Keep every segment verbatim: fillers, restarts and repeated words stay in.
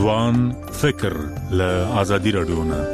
ځوان فکر له آزادي رادیو نه.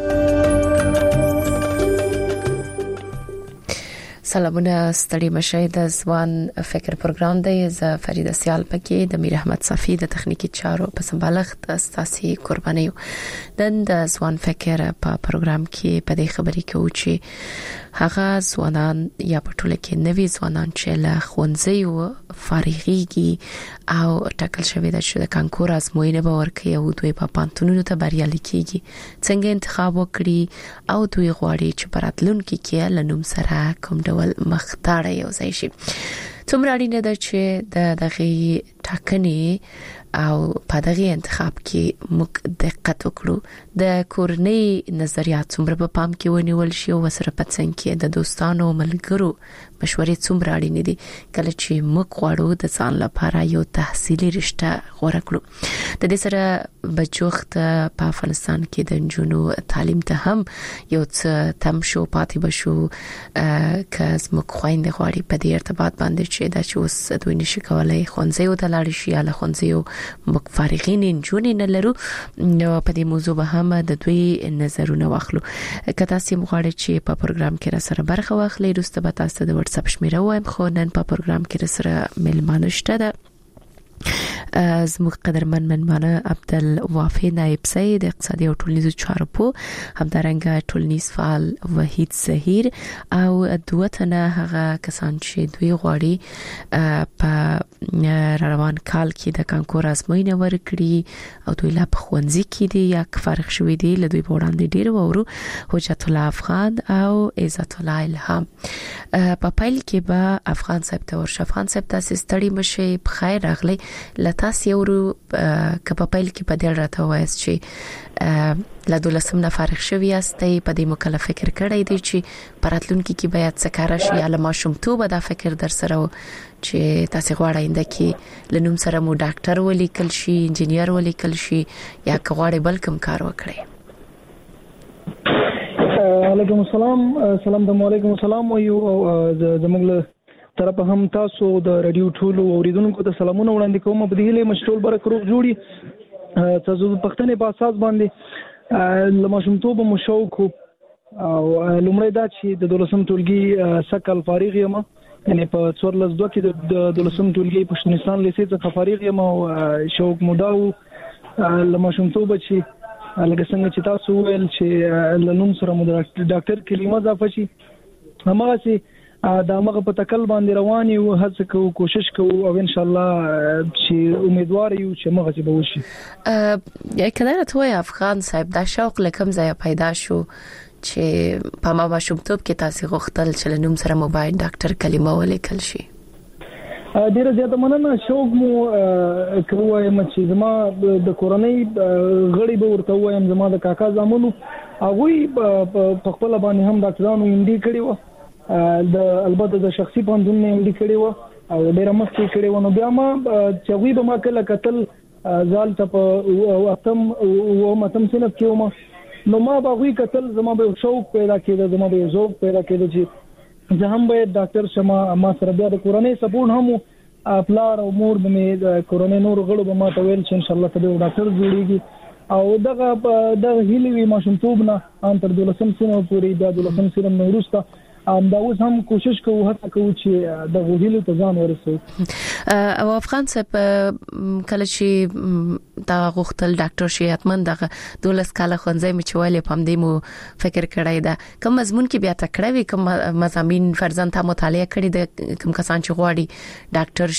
سلامونه ستړي مشه د ځوان فکر پروګرام دی. زه فریده سیال پکې د میر احمد صفی د تخنیکی چارو په سمبالښت استاسي قرباني یو. د ځوان فکر په پروګرام کې په دې خبرې کوي چې هغه ځوانان یا په ټوله کې نوي ځوانان چې له ښوونځیو فارغيږي او ټاکل شوی د چې د کانکور ازموینه به ورکړي او دوی په پانتونونو ته بریالي کیږي، څنګه انتخاب وکړي او دوی غواړي چې په راتلونکي کې له نوم سره کوم ډول مختاره یو ځای شي. څومره اړینه ده چې د دغه ټاکنې او په دغه انتخاب کې موږ دقت وکړو، د کورنۍ نظریات څومره په پام کې ونیول شي او سره په څنګه کې د دوستانو ملګرو مشورې څومره اړینې دي کله چې موږ غواړو د ځان لپاره یو تحصیلي رشته غوړه کړو. د دې سره بچوخت په افغانستان کې د جنونو تعلیم ته هم یو څه تم شو پاتې بشو که موږ خويند غواړي په دې ارتباط باندې چې دا چې اوس دوی نشي کولای ښوونځي ته لاړ شي یا له ښوونځي موږ فارغین جنونو نه لرو. نو په دې موضوع به هم د دوی نظرونه واخلو. کله چې موږ غواړو چې په پروګرام کې را سره برخه واخلي روسته به تاسو د واتس اپ شمیره وایم، خو نن په پروګرام کې را سره ملمانه شته ده. زموږ قدرمن منمانه عبدالوافي نائب سید اقتصادي او ټولنیزو چارو په همدارنګه ټولنیز فعال وحید زهیر او دوه تنه هغه کسان چې دوی غواړي په روان کال کې د کانکور ازموینه ورکړي او دوی لا په ښوونځي کې دي یا فارغ شوي دي. له دوی وړاندې ډیر وورو حجت الله افغان او عزت الله الهام. په پایل کې به افغان صاحب ته ورشه. افغان صاحب تاسو ستړي مشه، بخیر راغلی. لتاس یورو کپا پایل کې په دې راته وایس چې لا دولسم نه فارغ شوی استي په دې مکلف فکر کړی دی چې پراتلونکو کې باید څکاره شي یا لما شومتوب دا فکر در سره چې تاسو غواړئ انده کې لنوم سره مو ډاکټر ولیکل شي، انجینیر ولیکل شي یا غواړئ بل کوم کار وکړئ. علیکم السلام. السلام علیکم السلام یو زموږ طرف هم تاسو د رادیو ټولو اوریدونکو ته سلامونه وړاندې کوم. په دې له مشټول برکروب جوړي تاسو په پښتنې په اساس باندې لمشمتوب مو شوق او لومړی دا چې د دولسم ټولګي سکل فارغ یم، یعنی په څوارلس دوه کې د دولسم ټولګي پښتونستان لیسې څخه فارغ یم او شوق مو دا لمشمتوب چې لکه څنګه چې تاسو ویل چې لنوم سره مو ډاکټر کلمه اضافه شي، همغه چې دا مغه په تکل باندې رواني او هڅه کوو، کوشش کوو او ان شاء الله چې امیدوار یو چې مغه چې به وشي. ا یا کله راته افغان صاحب دا شوق لکم ځای پیدا شو چې په ما ماشومتوب کې تاسو غوښتل چې لنوم سره موبایل ډاکټر کلمه ولیکل شي؟ ډیره زیاته مننه. شوق مو کوم چې زما د کورنۍ غړي به ورته وایم، زما د کاکا زامنو هغه په خپل باندې هم ډاکټرانو اندي کړی و، د البته د شخصي پاندون نه اندي کړی و او ډیره مخکې کړی و. نو بیا ما چې وی به ما کله قتل ځال ته په اتم او متم سنت کې و، نو ما به وی قتل زما به شوق پیدا کېده، زما به ذوق پیدا کېده چې زه هم به ډاکټر شمه. ما سره بیا د کورنۍ سپورټ هم پلار او مور به مې د کورنۍ نور غړو به ما ته ویل چې ان شاء الله ته ډاکټر جوړیږي او دغه د هیلې وی ماشومتوب نه ان تر دولسم سنه پورې د دولسم سنه نو وروسته ام دا اوس هم کوشش کوو هڅه کوو چې د غوښتلو ته ځان ورسوي. او افغان صاحب کله چې دا غوښتل ډاکټر شي اتمن دغه دولس کاله ښوونځی مچوالې پم دی مو فکر کړی دا کوم مضمون کې بیا تکړه وي، کوم مضامین فرزند ته مطالعه کړی د کوم کسان چې غواړي ډاکټر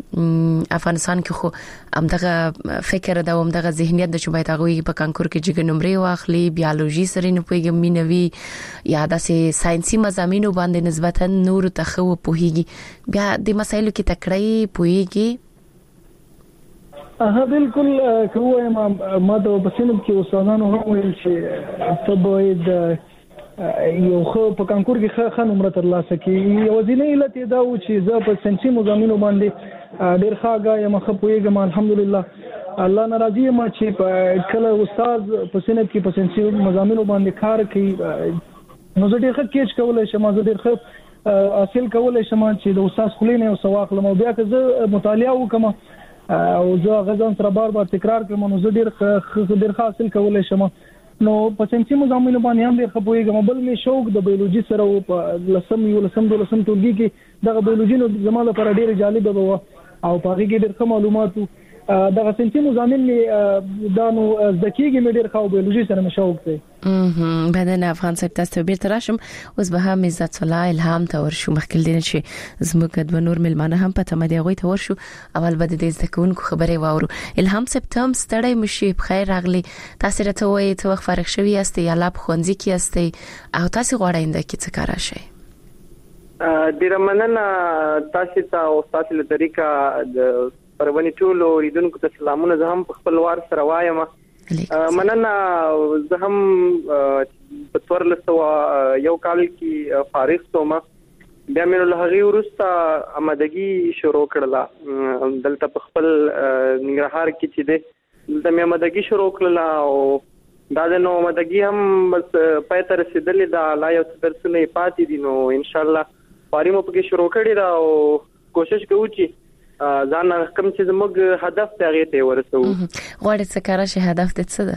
شي افغانستان کې خو ام دغه فکر دا هم دغه ذهنیت د چې باید هغه په کانکور کې جګ نمرې واخلي، بیولوژي سره نه پويږي مینوي یا داسې ساينسي مضامین مینو باندې نسبتا نور ته خو پوهیږي، بیا د مسایلو کې تکړه پوهیږي. ها بالکل کوه ما ما د بسنب کې استادانو هم ویل چې تبعید یو خو په کانکور کې ښه نمره ترلاسه کړي. یو ځینې علت دا و چې زه په سنسي مضامینو باندې ډېر ښه غایم، ښه پوهیږم الحمدلله. الله ناراضي ما چې په کله استاد په سنب کې په سنسي مضامینو باندې کار کوي نو زه ډېر ښه کېچ کولای شم، زه ډېر ښه حاصل کولای شم چې د استاد خلینه او سواق لمو بیا که زه مطالعه وکم او زه غزان سره بار بار تکرار کوم نو زه ډیر ډیر حاصل کولای شم نو په ساينسي مضامینو باندې هم ډیر خپويږم بل می شوق د بیولوژي سره او په لسم یو لسم د لسم ټولګي کې دغه بیولوژي نو زموږ لپاره ډیر جالب و او په هغه کې ډیر ښه معلومات دغه ساينسي مضامین دا نو ځکهږي مې ډیر خو بیولوژي سره مې شوق دی اه بدن افغان صاحب تاسو بیرته راشم اوس به هم عزت الله الهام ته ورشو مخکې دین چې زموږ د نور ملمانه هم په تمدي غوي ته ورشو اول به د دې ځکهونکو خبرې واورو الهام صاحب تم ستړی مشي بخیر راغلی تاسو راته وایي ته وخت فارغ شوی یاستئ یا لاب خونځي کې یاستئ او تاسو غواړئ چې څه کار شي ډیر مننه تاسو ته او تاسو له طریقه د پرونی ټول اوریدونکو ته سلامونه زه هم په خپل وار سره وایم مننه زه هم په تور لسو یو کال کې فارغ شوم بیا مې له هغه ورسته آمادګي شروع کړله دلته په خپل ننګرهار کې چې ده دلته مې آمادګي شروع کړله او دا د نو آمادګي هم بس پای ته رسیدلې ده لا یو څه درسونه پاتې دي نو ان شاء الله پاره مو پکې شروع کړی دا او کوشش کوو چې ځان کوم چې زموږ هدف ته هغه ته ورسو غواړئ څه کار شي هدف دې څه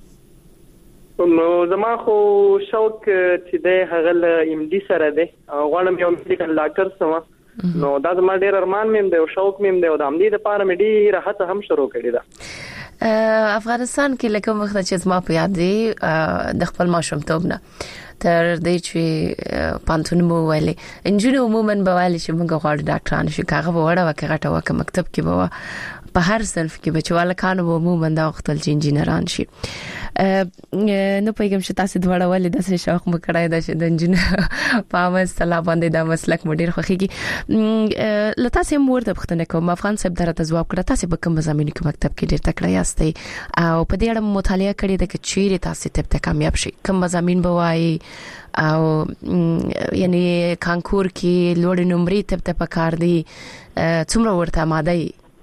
ده نو زما خو شوق چې د هغه ل ام ډي سره ده غواړم یو میډیکل ډاکټر سم نو دا زما ډیر ارمان مې دی او شوق مې دی او د ام ډي لپاره مې ډیر هڅه هم شروع کړې ده افغانستان کې لکه وخت چې زما په یاد دی د خپل ماشومتوب نه تر دې چې پانتون مو ویلي انجینر عموما به ویلي چې موږ غواړو ډاکټران شو کاغه وړه وکړه وکړه مکتب کې به په هر صنف کې بچواله کانو عموما دا وخت چې انجینران شي نو پیغام چې تاسو دواړه ولې د څه شوق مکړای دا چې د انجینر په مسله باندې دا مسلک مډیر خوخيږي لته سم ورته پښتنه کوم افغان صاحب درته جواب کړه تاسو په کوم زمینه کې مکتب کې ډیر تکړه یاستئ او په دې اړه مطالعه کړې ده چې چیرې تاسو ته کامیاب شئ کوم زمين بوای او یعنی کانکور کې لوړ نمرې ته ته پکار دي څومره ورته ماده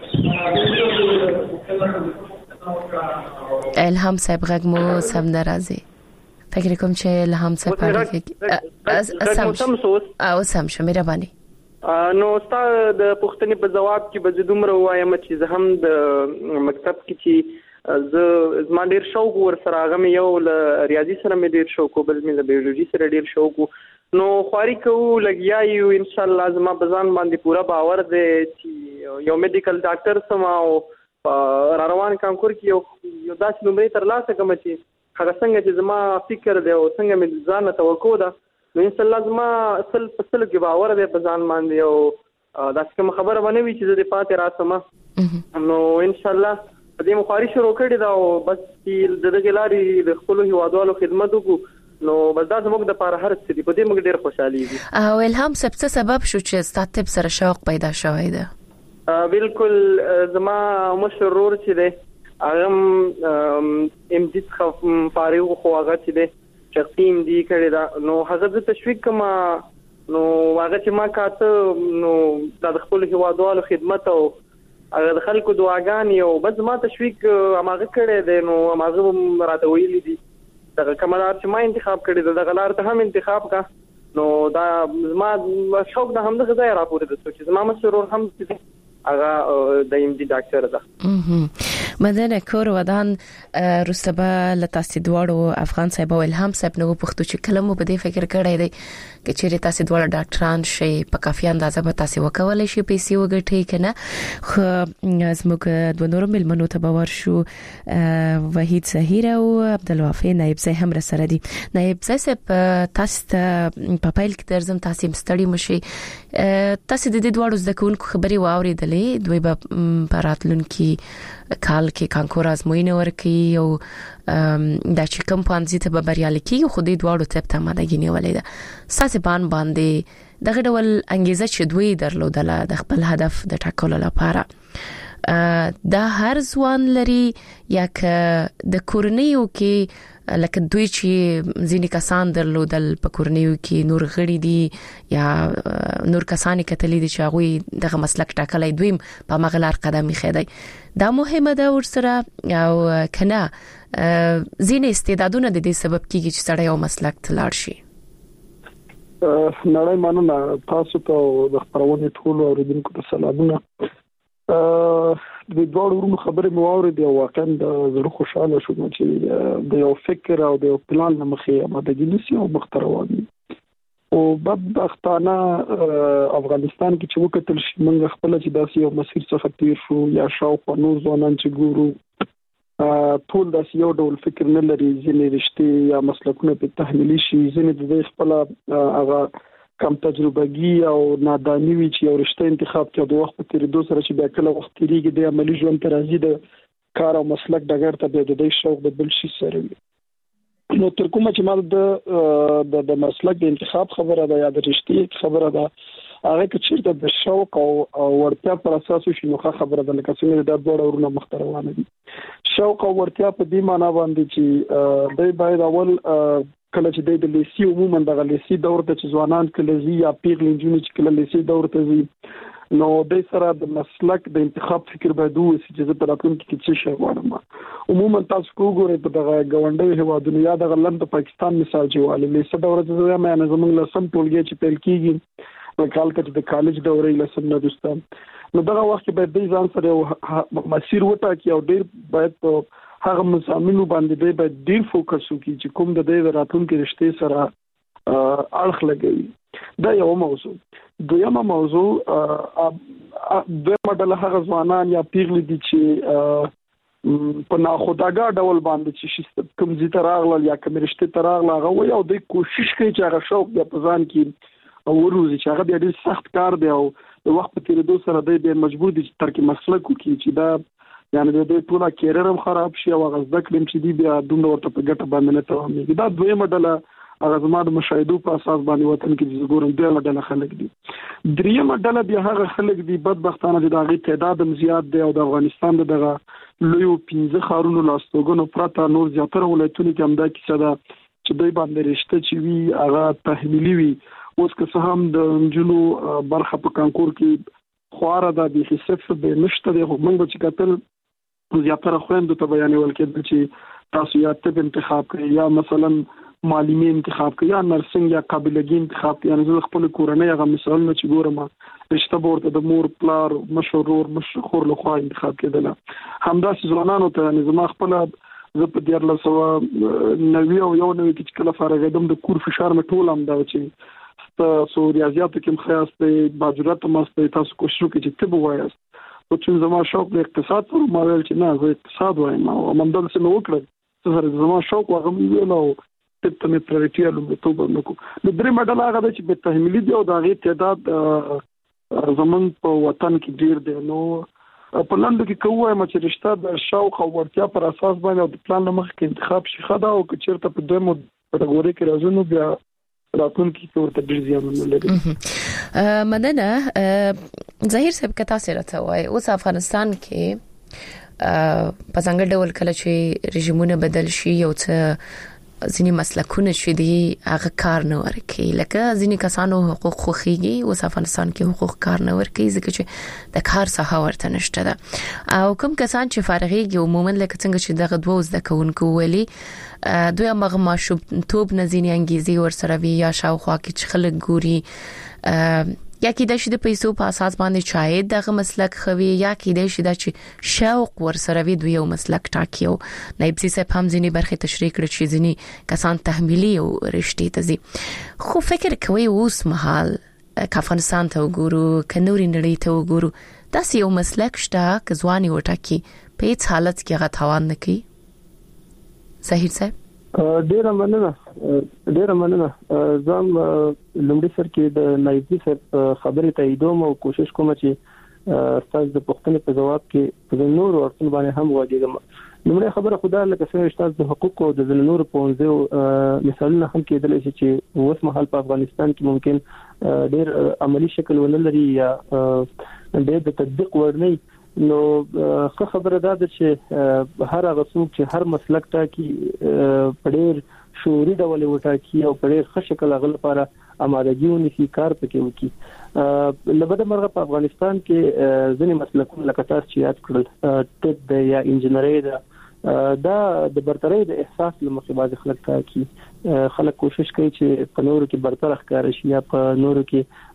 الهام صاحب غږمو سم ناراضي فکر کوم چې الهام صاحب پاره او سم شو مهرباني نو استاد د پښتنې په جواب کې به دومره وایم چې زه هم د مکتب کې چې زه زما ډیر شوق ور سره هغه یو ل ریاضي سره مې ډیر شوق بل مې د بیولوژي سره ډیر شوق نو خواري کوو لګیا یو ان شاء الله زما بزان باندې پورا باور دی چې یو میډیکل ډاکټر سم او را روان کانکور کې یو یو داسې نمرې تر لاسه کوم چې هغه څنګه چې زما فکر دی او څنګه مې ځان توقع ده نو ان شاء الله زما اصل اصل کې باور دی په ځان باندې او دا څنګه خبره باندې وی چې د پاتې راسمه نو ان شاء الله په دې مخاري شروع کړی دا او بس د دغه لارې د خپل هیوادوالو خدمت وکړو نو بس دا زموږ د لپاره هر څه دی په دې موږ ډیر خوشحالي دي او الهام څه سبب شو چې ستاسو سره شوق پیدا شوی دی بالکل زما مشرور چې دی هغه ام دي څخه فارغ خو هغه چې دی شخصي ام دي کړی دا نو هغه د تشویق کما نو هغه چې ما کاته نو د خپل هیوادوالو خدمت او هغه د خلکو دعاګانې او بس ما تشویق هغه کړی دی نو هغه راته ویلي دي دا کومه چې ما انتخاب کړی دا غلار ته هم انتخاب کا نو دا ما شوق د هم د ځای راپورې د سوچ زما مسرور هم هغه د ام دي ډاکټر ده مدنه کور ودان رستبه لتاسې دواړو افغان صاحب او الهام صاحب نو پښتو چې کلمو په دې فکر کړی دی چې چیرې تاسې دواړه ډاکټران شي په کافي اندازه به تاسې وکولای شي پیسې وګټي کنه خو زموږ د نورو ملمنو ته باور شو وحید زهیر او عبدالوافي نائب صاحب هم سره دي نائب صاحب تاسو ته په پایل کې درځم تاسو مستړی مشي تاسو د دې دواړو ځکهونکو خبري واورېدلې دوی به پراتلونکي کال کې کانکور ازموینه ورکړي او د چې کوم پانځي ته به بریالي کیږي خو دې دواړو ته ته ماده غنیولې ده ساسه بان باندې دغه ډول انګیزه چې دوی درلودله د خپل هدف د ټاکلو لپاره دا هر ځوان لري یا د کورنیو کې لکه دوی چې ځینې کسان درلودل په کورنیو کې نور غړي دي یا نور کسان کتلې دي چې هغه دغه مسلک ټاکلای دوی په مغلار قدم خېدای دا مهمه ده ورسره او کنه ځینې استعدادونه د دې سبب کیږي چې سړی یو مسلک ته لاړ شي نړۍ مننه تاسو ته د خبرونې ټول اوریدونکو ته سلامونه د دوه ورونو خبرې مو واورېدې او واقعا د زړه خوشاله شوم چې د یو فکر او د یو پلان نه مخې آمادګي نیسي او مخ ته روان دي. او بدبختانه افغانستان کې چې وکتل شي موږ خپل چې داسې یو مسیر څخه تیر شو یا شاوخوا نور ځوانان چې ګورو ټول داسې یو ډول فکر نه لري، ځینې رښتې یا مسلکونه په تحمیلي شي، ځینې د دې خپل هغه کم تجربهګي او نادانی وی چې یو رښتې انتخاب کې د وخت په تیریدو سره چې بیا کله وخت تیریږي د عملی ژوند ته راځي د کار او مسلک ډګر ته د دې شوق د بل شي سره وي. نو تر کومه چې ما د د مسلک د انتخاب خبره ده یا د رښتې خبره ده هغه کې چې د شوق او ورتیا پر اساس شي نو خبره ده لکه څنګه د دوه ورونو مختروانه دي. شوق او ورتیا په دې معنی باندې چې دوی باید اول کله چې د لیسي عموما د لیسي دور ته چې ځوانان کله زی یا پیغلې جنونی چې کله لیسي دور ته زی نو د سره د مسلک د انتخاب فکر باید وسی چې زه په راتلونکي کې څه شي غواړم. عموما تاسو وګورئ په دغه غونډې هوادونو یا د لند پاکستان مثال جوړه لیسي دور ته زه ما نه زموږ لسم ټولګي چې پیل کیږي په کال کې د کالج دورې لسم نه دوستان نو دغه وخت کې باید د ځان سره مسیر وټاکي او ډیر باید په هغه مزامینو باندې دی باید ډیر فوکس وکړي چې کوم د دې راتلونکي رشتې سره اړخ لګوي. دا یو موضوع. دویمه موضوع د مدله هغه ځوانان یا پیغلې دي چې په ناخودآګاه ډول باندې چې کوم ځای ته راغلل یا کوم رشتې ته راغله هغه وایي او دوی کوشش کوي چې هغه شوق بیا په ځان کې وروزي چې هغه بیا ډېر سخت کار دی او د وخت په تیریدو سره دوی بیا مجبور دي چې ترک مسلک وکړي چې دا یعنی د دې ټول کیریر هم خراب شي او هغه ځکه چې دی بیا دومره ورته په ګټه باندې نه توامي. دا دویمه ډله هغه زما د مشاهدو په اساس باندې وطن کې د ګورم دویمه ډله خلک دي. دریمه ډله بیا هغه خلک دي بدبختانه چې د هغې تعداد هم زیات دی او د افغانستان دغه لویو پنځه ښارونو لاستوګنو پرته نور زیاتره ولایتونو کې همدا کیسه ده چې دوی باندې رشته چې وي هغه تحمیلي وي. اوس که څه هم د نجونو برخه په کانکور کې خواره ده بیخي صفر دی نشته دی خو موږ به چې کتل زیاتره خويندو ته بیانول کېدل چې تاسو یا طب انتخاب کړئ یا مثلا معلمي انتخاب کړئ یا نرسنګ یا قابلګي انتخاب کړئ. یعنی زه خپل کورنۍ هغه مثالونه چې ګورم رشته ورته د مور پلار مشهور مشهور له خوا انتخاب کېدل همداسې ځوانانو ته یعنی زما خپل زه په دیار له سوا نوي او یو نوي کې کله فارغېدم د کور فشار مې ټول هم دا چې تاسو ریاضیاتو کې مخیاست باجرات ماسته تاسو کوشش وکړئ چې طب وایاست. او چې زما شوق د اقتصاد پر ما ویل چې نه زه اقتصاد وایم او مندل سم وکړل سره زما شوق هغه ویل او ته مې پرېټیا لومړیتوب نکو. نو درې مډال هغه د چې په تحمیلي دی او د هغې تعداد زمون په وطن کې ډیر دی. نو په لاندې کې کومه چې رشتہ د شوق او ورتیا پر اساس باندې او د پلان مخ کې انتخاب شي خدا او چې چیرته په دوه کټګوري کې راځو نو بیا راتون کې څورته ډیر زیانونه لري. مدنه ظاهر صاحب کتا سره ته وای اوس افغانستان کې په څنګه ډول کله چې رژیمونه بدل شي او څه ځینی مسلکونه چې دی هغه کار نه ورکي لکه ځینی کسانو حقوق خوخيږي اوس افغانستان کې حقوق کار نه ورکي ځکه چې د کار ساحه ورته نشته ده او کوم کسان چې فارغيږي عموما لکه څنګه چې دغه دوه زده کوونکو ولي دوی هغه ماشوب توپ نزینی انګیزي ور سره وی یا شاوخوا کې چې خلک ګوري یا کې د شې د پیسو په اساس باندې شاید دغه مسلک خوي یا کې د شې د شوق ور سره وی دوی یو مسلک ټاکیو. نایب سي صاحب هم ځینی برخه تشریح کړ چې ځینی کسان تحمیلي او رشتې ته زی خو فکر کوي اوس مهال افغانستان ته وګورو کنوري نړۍ ته وګورو داسې یو مسلک شته ک ځواني وټاکي په هیڅ حالت کې هغه توان نه کوي. ظاهر صاحب ډیره مننه ډیره مننه زم لومړي سر کې د نایبي صاحب خبرې تاییدوم او کوشش کوم چې تاسو د پښتنې په جواب کې په نور ورته باندې هم واجبم. لومړی خبره خدای لکه څنګه تاسو د حقوق او د نور په ونځو مثالونه هم کېدل چې اوس مهال په افغانستان کې ممکن ډیر عملی شکل ولري یا ډیر د تطبیق ورني. نو ښه خبره ده چې هر هغه څوک چې هر مسلک ته کې په ډېر شعوري ډول وټاکي او په ډېر ښه شکل هغه لپاره آمادګي ونیسي کار پکې وکړي. لبده مرغه په افغانستان کې ځینې مسلکونه لکه تاسو چې یاد کړل طب د یا انجینري ده دا د برترۍ د احساس لمخې باندې خلک ته کې خلک کوشش کوي چې په نورو کې برتر ښکار شي یا په نورو کې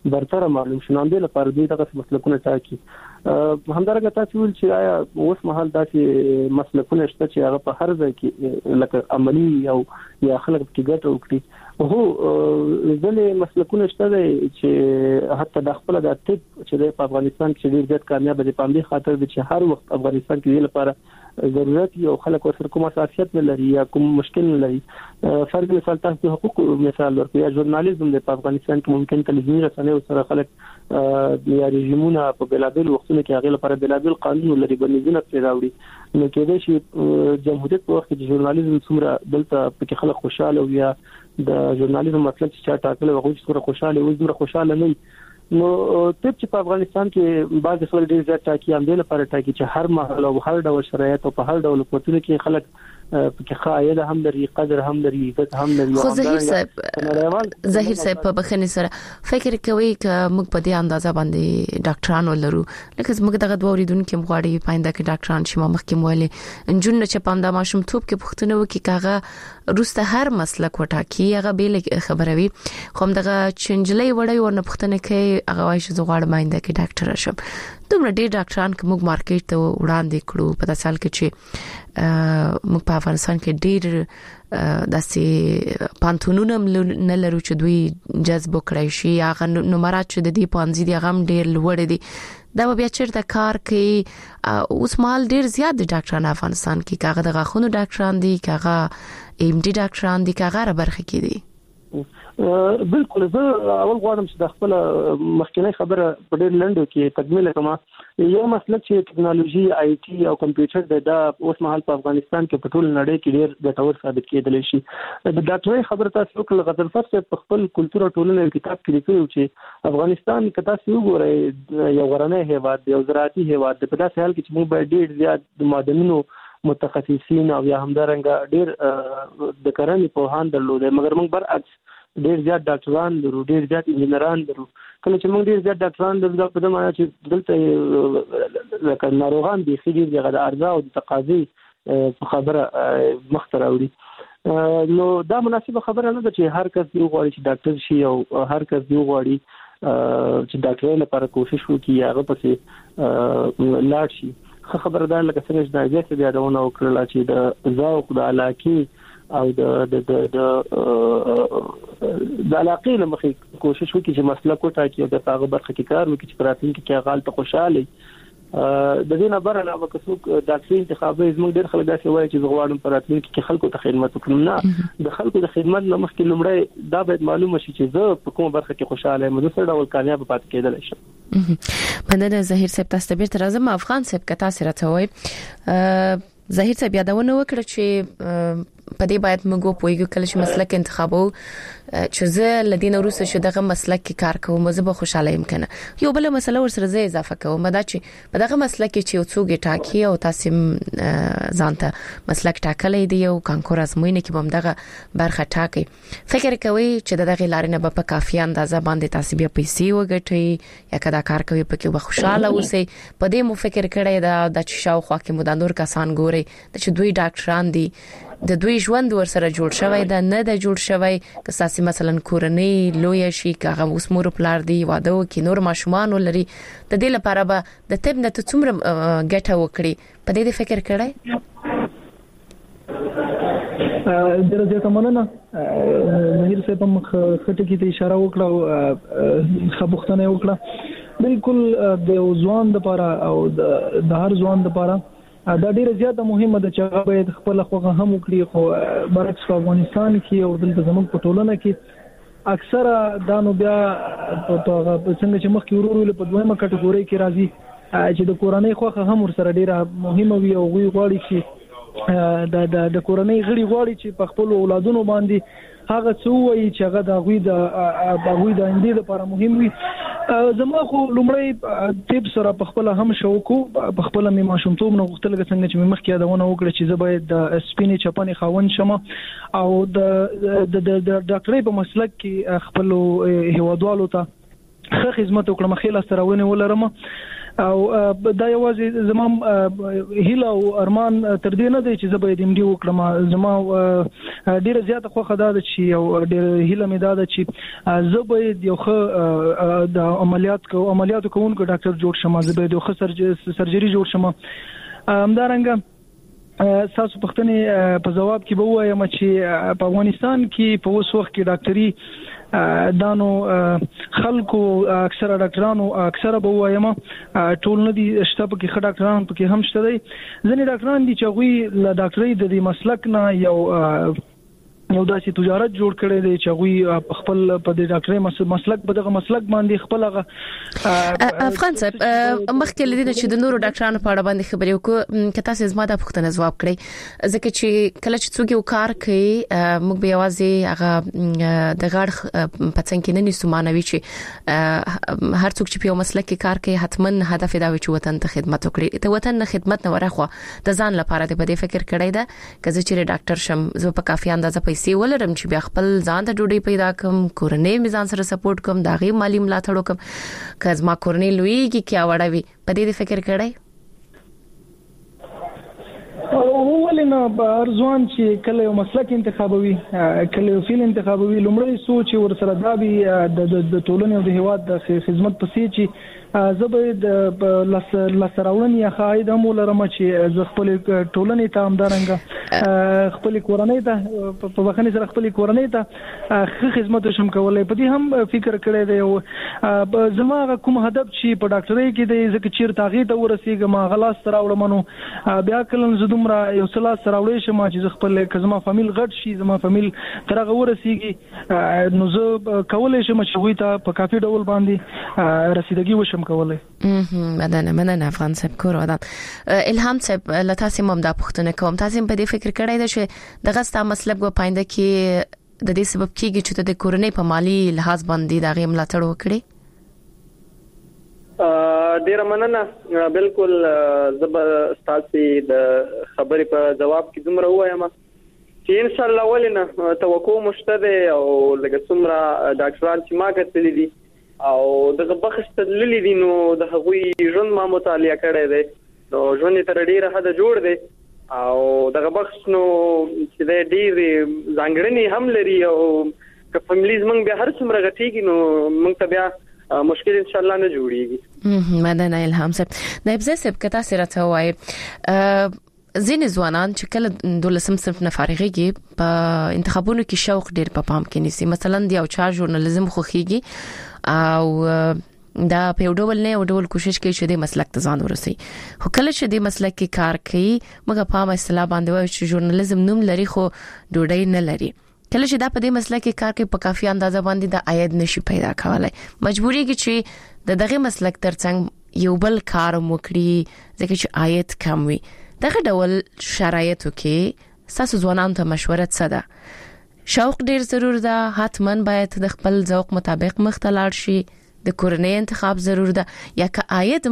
برتر معلوم شنه د لپاره دوی دغه مسلکونه ټاکي. همدارنګه تاسو ویل چې آیا اوس مهال داسې مسلکونه شته چې هغه په هر ځای کې لکه عملی او یا خلک کې ګټه وکړي. هو ځلې مسلکونه شته چې حتی د خپل د طب چې په افغانستان کې ډېر زیات کامیاب دي، په همدې خاطر چې هر وخت افغانستان کې لپاره ضرورت یو خلک ورسره کوم اساسیت نه لري یا کوم مشکل نه لري. فرض مثال تاسو حقوق مثال ورکړئ، یا ژورنالیزم د افغانستان کې ممکن تلویزیوني رسنۍ سره خلک یا رژیمونه په بلابل وختونو کې هغه لپاره بلابل قانون لري بنځونه پرې راوړي. نو کېدای شي جمهوریت په وخت کې ژورنالیزم څومره دلته پکې خلک خوشاله وي یا د ژورنالیزم مطلب چې ټاکل وغوښ څومره خوشاله وي څومره خوشاله نه. نو طب چې په افغانستان کې بعض خلک ډېر زیات ټاکي هم د لپاره ټاکي چې هر محل او هر ډول شرایط او په هر ډول قوتونو کې خلک پکې خایل هم لري، قدر هم لري، عزت هم لري. خو ظهیر صاحب ظهیر صاحب په بخنه سره فکر کوي چې موږ په دې اندازه باندې ډاکټرانو لرو، لکه موږ دغه دوه اوریدونکو مغواړي پاینده کې ډاکټران شي مخکې مولې انجن چې پاندا ماشوم توپ کې پښتنه وکي کاغه روسته هر مسلک وټاکي هغه به خبروي. خو دغه چنجلې وړي ورنه پښتنه کې هغه وایي چې زغړ ماینده کې ډاکټر شم. دومره ډېر ډاکټران کوم مارکیټ ته وړاندې کړو په تاسو کې چې موږ په افغانستان کې ډېر داسې پانتونونه نه لرو چې دوی جذب کړی شي. هغه نمرات چې د دې پانځي دی هغه ډېر لوړ دي. دا بیا چیرته کار کوي؟ اوس مال ډېر زیات د ډاکټرانو افغانستان کې کاغه د غاښونو ډاکټران دي، کاغه ایم ډي ډاکټران دي، کاغه را برخه کې دي. بالکل زه اول غواړم چې د خپل مخکنی خبره په ډېر لنډو کې تکمیل کړم. یو مسلک چې ټکنالوژي، آی ټي او کمپیوټر د دا اوس مهال په افغانستان کې په ټول نړۍ کې ډېر ګټور ثابت کېدلی شي. د ډاکټرۍ خبره تاسو وکړه، غضنفر صاحب په خپل کلتور او ټولنې کتاب کې لیکلی چې افغانستان کې تاسو وګورئ یو غرنی هیواد دی، یو زراعتي هیواد دی. په داسې حال کې چې موږ باید ډېر زیات د معدنونو متخصصین او یا همدارنګه ډېر د کرنې پوهان درلودل، مګر موږ برعکس ډېر زیات ډاکټران لرو، ډېر زیات انجینران لرو. کله چې موږ ډېر زیات ډاکټران لرو په دې معنی چې دلته لکه ناروغان دي چې دغه د ارزه او د تقاضې په خبره مخ ته راوړي. نو دا مناسبه خبره نه ده چې هر کس یو غواړي چې ډاکټر شي او هر کس یو غواړي چې ډاکټر لپاره کوشش وکړي هغه پسې لاړ شي. خبره ده لکه څنګه چې د اجازه بیا دونه وکړل چې د ذوق د علاقه او د د د د علاقې لمخې کوشش وکړي چې مسلک وټاکي او د هغه برخه کې کار وکړي چې راتلونکي کې غال ته خوشاله د دې نه بره نه وکړو. ډاکټري انتخابي زموږ ډېر خلک داسې وایي چې زغواړم پر راتلونکي کې خلکو ته خدمت وکړم. نه، د خلکو د خدمت نه مخکې لومړی دا باید معلومه شي چې زه په کومه برخه کې خوشاله یم، زه څه ډول کامیاب پاتې کېدلی شم. مننه ظهیر صاحب، تاسو ته بیرته راځم. افغان صاحب که تاسو راته وایي ظهیر صاحب یادونه وکړه چې په دې باید موږ پوهیږو کله چې مسلک انتخابو چې زه لدین وروسته چې دغه مسلک کې کار کوم زه به خوشاله یم کنه. یو بل مسله ورسره زه اضافه کوم دا چې په دغه مسلک کې چې څوک ټاکي او تاسو ځانته مسلک ټاکلې دی او کانکور ازموینه کې هم دغه برخه ټاکي، فکر کوي چې دغه لارې نه به په کافي اندازه باندې تاسو بیا پیسې وګټي یا کدا کار کوي پکې به خوشاله اوسئ. په دې مو فکر کړی دا د شاوخوا کې مدانور کسان ګوري چې دوی ډاکټران دي، د دوی ژوند ورسره جوړ شوی دا نه د جوړ شوی که ساسي مثلا کورنۍ لوی شي کاغه اوس مور پلار دی واده وکي نور ماشومان ولري، د دې لپاره به د طب نه څومره ګټه وکړي په دې فکر کړی؟ ډېر زیات مننه. مهیر صاحب هم خټه کې ته اشاره وکړه او خبرونه وکړه. بالکل د ځوان لپاره او د هر ځوان لپاره دا ډیره زیاته مهمه ده چې هغه باید خپل خوغه هم وکړي. خو برعکس په افغانستان کې او دلته زموږ په ټولنه کې اکثره دا نو بیا په څنګه چې مخکې ورورول په دویمه کټګوري کې راځي چې د کورنۍ خوغه هم ورسره ډیره مهمه وي او وی غواړي چې د د د کورنۍ غړي غواړي چې په خپل اولادونو باندې هغه څه وایي چې هغه د غوي د غوي د اندې لپاره مهم وي. زما خو لومړی طب سره په خپل هم شوکو په خپل مې ماشومتوب نه غوښتل څنګه چې مې مخکې یادونه وکړه چې زه باید د سپینې چپنې خاوند شم او د د د ډاکټرۍ په مسلک کې خپل هیوادوالو ته ښه خدمت وکړم، خیال سره ونه ولرم. او دا یوازې زمام هیله او ارمان تر دې نه دی چې زه به دې مډي وکړم. زما ډیره زیاته خوخه ده چې یو ډیره هیله مې ده چې زه به یو ښه د عملیات کو عملیاتو کوونکو ډاکټر جوړ شم، زه به یو ښه سرجري جوړ شم. همدارنګه تاسو پښتنې په جواب کې به وایم چې په افغانستان کې په اوس وخت کې ډاکټري دانو خلکو اکثره ډاکټرانو اکثره به وایم ټول نه دي شته په کې ډاکټران په کې هم شته دي. ځینې ډاکټران دي چې غوي له ډاکټري د دې مسلک نه یو یو داسې تجارت جوړ کړی دی چې غوي خپل په دې ډاکټري مسلک په دغه مسلک باندې خپل هغه افغان صاحب مخکې لدی چې د نورو ډاکټرانو په اړه باندې خبرې وکړو کته سې زما د پوښتنه جواب کړی ځکه چې کله چې څوک یو کار کوي موږ به یوازې هغه د غړ پڅن کې نه نیسو مانوي چې هر څوک چې په یو مسلک کې کار کوي حتمن هدف دا وي چې وطن ته خدمت وکړي. ته وطن نه خدمت نه ورخوا د ځان لپاره د بده فکر کړی دا کزه چې ډاکټر شم زه په کافي اندازه پیسې ولرم چې بیا خپل ځان ته ډوډۍ پیدا کوم، کورنۍ میزان سره سپورټ کوم، دا غي مالی ملاتړ وکم، کز ما کورنۍ لویږي کیا وړوي په دې فکر کړی. ولنه ارزوان چې کله یو مسلک انتخابوي کله یو فیل انتخابوي لومړی سوچ ور سره دا به د ټولنې او د هیواد د خدمت پسې چې زبې د لسراون یا خاید هم ولرم چې ز خپل ټولنې ته همدارنګه خپل کورنۍ ته په وخت سره خپل کورنۍ ته ښه خدمت شم کولای. په دې هم فکر کړی دی او زما کوم هدف چې په ډاکټرۍ کې دی ځکه چې تاغي ته ورسېږم غلاس تر اورمنو بیا کله زدومره یو سلا سره وړې شم چې خپل کزما فامیل غټ شي زما فامیل ترغه ورسېږي نو زه کولای شم چې وي ته په کافي ډول باندې رسیدګي وشم کولای. مننه مننه افغان صاحب کور ودان. الهام صاحب لته سیمم د پښتنه کوم تاسو په دې فکر کړی دا چې دغه ستا مسلک په پاینده کې د دې سبب کیږي چې د کورنۍ په مالی لحاظ باندې دا غي ملاتړ وکړي. ډیر مننه بالکل زبر استاسي د خبرې په جواب کې دومره وایم چې ان شاء الله ولنه توقع مشته او لکه څومره ډاکټران چې ما کتلې دي او دغه بخښ تدللی دي نو د هغوی ژوند ما مطالعه کړی دی نو ژوند تر ډیره حد جوړ دی او دغه بخښ نو چې د ډیر ځانګړنې هم لري او که فیملیز موږ به هر څومره غټیږي نو موږ ته بیا مشکل ان شاء الله نه جوړیږي. مننه الهام صاحب. نایب صاحب کته سره ته وای ځینې ځوانان چې کله دولسم صنف نه فارغيږي په انتخابونو کې شوق ډیر په پام کې نیسي، مثلا دی او چا ژورنالیزم خوخيږي او دا په یو ډول نه یو ډول کوشش کوي چې د مسلک ته ځان ورسي، خو کله چې د مسلک کې کار کوي موږ په ما اصطلاح باندې وایو چې ژورنالیزم نوم لري خو ډوډۍ نه لري. کله چې دا په دې مسلک کې کار کوي په کافي اندازه باندې د عاید نشي پیدا کولای، مجبوري کې چې د دغه مسلک ترڅنګ یو بل کار وکړي ځکه چې عاید کم وي. دغه ډول شرایطو کې تاسو ځوانانو ته مشوره څه ده؟ شوق ډیر ضرور ده، حتمن باید د خپل ذوق مطابق مختلط شي، د کورنۍ انتخاب ضرور ده، یا که عاید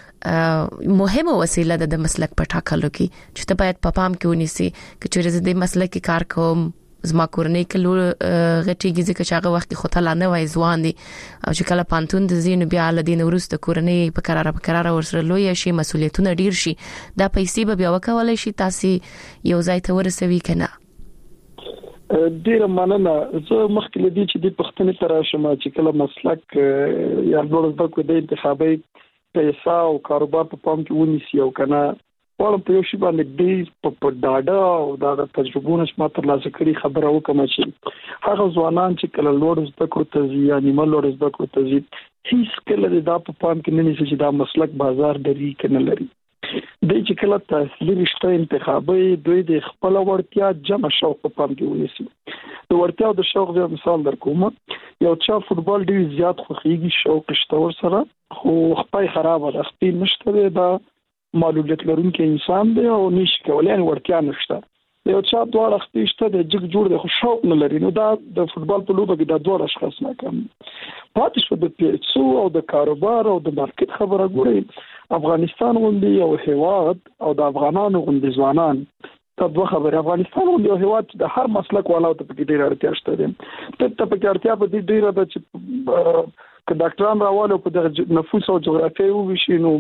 مهمه وسیله ده د مسلک په ټاکلو کې چې ته باید په پام کې ونیسي چې چیرې د مسلک کې کار کوم زما کورنۍ کلو غټیږي ځکه چې هغه وخت خو ته نه وای ځوان دي او چې کله پانتون د زین بیا له دین ورسته کورنۍ په قرار په قرار ورسره لوی شي، مسولیتونه ډیر شي، دا پیسې به بیا وکولای شي تاسو یو ځای ته ورسوي کنه. ډیر مننه. زه مخکې لدی چې د پښتنې تر شمه چې کله مسلک یا ډول زده د انتخابي پیسې او کاروبار په پام کې ونیسي او کنه ولهم په یو شی باندې ډیر په ډاډه او د تجربونو چې تر لاسه کړی خبره وکم چې هغه ځوانان چې کله لوړ زده کړو ته ځي یا نیمه لوړ زده کړو ته ځي هیڅ کله دا په پام کې نه نیسي چې دا مسلک بازار لري کنه لري. د چې کله تحصیلي رشته انتخابي دوی د خپل ورتیا جمع شوق په پام کې ونیسي. د ورتیا د شوق د مثال در کوم یو چا فوتبال ډیر زیات خوخيږي شوق شته ور سره خو خپل خراب ده خپل نشته دا معلومات لرونکي انسان دی او نشي کولای ورتیا نشته. یو چا دواړه خپل شته د جګ جوړ د شوق نه لري نو دا د فوتبال په لوبه کې د دوه اشخاص نه کم پاتې شو. د پیسو او د کاروبار او د مارکیټ خبره ګوري افغانستان غوندي او هیواد او د افغانانو غوندي ځوانان ته دوه خبره. افغانستان غوندي او هیواد د هر مسلک والا ته په ډیر اړتیا شته دي. ته ته په اړتیا په دې ډیره ده چې که ډاکټران راواله په د نفوس او جغرافیه وشي نو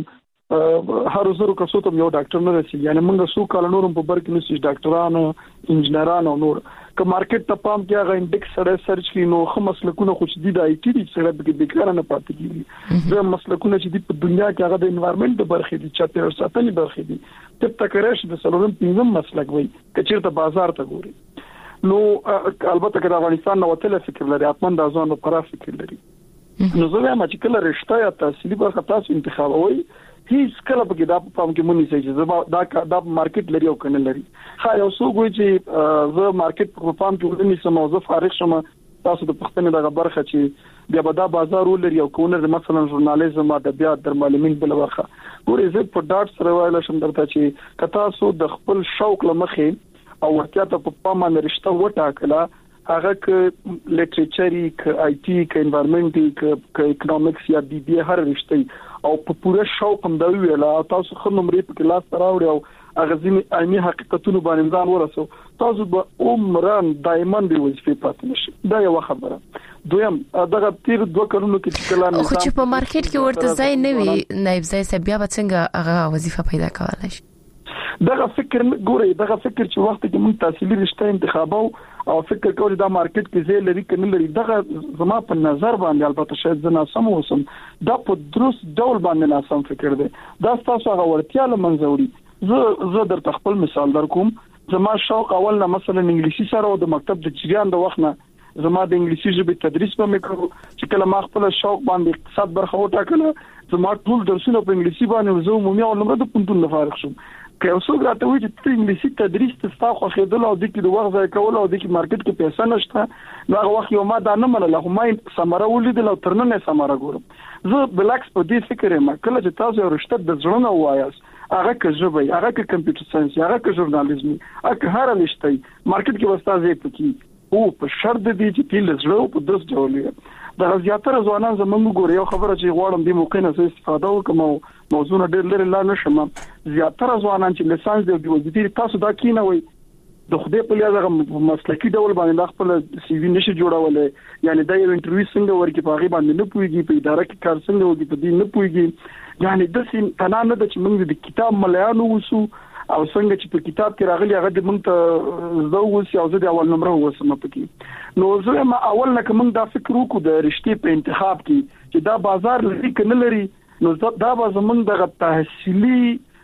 هر زرو کسو ته یو ډاکټر نه رسیږي. یعنی موږ څو کال نورم په برک نشي ډاکټرانو انجنیرانو نور که مارکیټ ته پام کې هغه انډیکس سره سرچ کړي نو خو مسلکونه خو چې د آی ټي دي سره د بیکار نه پاتې کیږي. زه مسلکونه چې په دنیا کې هغه د انوایرنمنت د برخې دي چې تر ساتنې برخې دي تب تکرش د سلورم پنځم مسلک وي کچیر ته بازار ته ګوري. نو البته که د افغانستان نو وتل فکر لري اتمن د ځوانو پر فکر لري. نو زه وایم چې کله رښتا یا تحصیلي برخه تاسو انتخابوي هیڅ کله په کې دا په پام کې مونږ نشي چې دا دا مارکیټ لري او کنه لري. خا یو څو کوی چې زه مارکیټ په پام کې ولني سم او زه فارغ شوم تاسو د پښتنې دغه برخه چې بیا به دا بازار ولري او کونر مثلا ژورنالیزم ادبیات در معلمین بل برخه ګورې زه په ډاټ سره وایل شم درته چې کتا سو د خپل شوق لمخې او ورته په پام باندې رښتا وټاکله هغه ک لټریچري ک آی ټي ک انوایرنمنټي ک اکونومکس یا بي بي هر رښتې او په پوره شوق هم دا ویلا تاسو خو نمرې په کلاس راوړی او هغه ځینې علمي حقیقتونو باندې ځان ورسو تاسو به عمران دایمن دی وظیفه پاتې نشي. دا یو خبره. دویم دغه تیر دوه کلونو کې چې کلان خو چې په مارکیټ کې ورته ځای نه وي نایب ځای سه بیا به څنګه هغه وظیفه پیدا کولای شي. دغه فکر ګوري دغه فکر چې وخت کې موږ تحصیلي رشته انتخابو او فکر کوي دا مارکیټ کې زی لري کنه لري دغه زما په نظر باندې البته شاید زه ناسم اوسم دا په درست ډول باندې ناسم فکر دی. دا تاسو هغه ورتیا لمنځوري. زه زه در خپل مثال در کوم. زما شوق اول نه مثلا انګلیسي سره او د مکتب د چریان د وخت نه زما د انګلیسي ژبې تدریس په میکرو چې کله ما خپل شوق باندې اقتصاد برخه وټاکله زما ټول درسونه په انګلیسي باندې زه عمومي او لمړه د پونتون نه فارغ شوم. که اوسو راته وایي چې انګلیسي تدریس تاسو خو خېدل او د کې د وخت ځای کول او د کې مارکیټ کې پیسې نشته نو هغه وخت یو ما دا نه منله خو ما سمره ولیدل او ترنه سمره ګورم. زه بلکس په دې فکر یم کله چې تاسو رښتیا د ځړنه وایاس هغه که ژبه هغه که کمپیوټر ساينس هغه که ژورنالیزم هغه هر لشتي مارکیټ کې وستازې پکې او په شرط دي چې تل زړه په درس جوړیږي. د زیاتره ځوانان زمونږ ګوري یو خبره چې غواړم د موقع نه استفاده وکم او موضوع ډېر لري لا نشم. زیاتره ځوانان چې لیسانس دی او د تاسو دا کینه وي د خدای په لیاز هغه مسلکی ډول باندې خپل سی وی نشي جوړولای یعنی دا یو انټرویو څنګه ورکی په هغه باندې نه پويږي په اداره کې کار څنګه وږي په دې نه پويږي یعنی د سین تنانه د چې موږ د کتاب مليانو وسو او څنګه چې په کتاب کې راغلي هغه د موږ ته زو وسی او زه د اول نمبر وسم پکې نو زه ما اول نه کوم دا فکر وکړو د رښتې په انتخاب کې چې دا بازار لري کنه لري نو دا به زمونږ د تحصیلي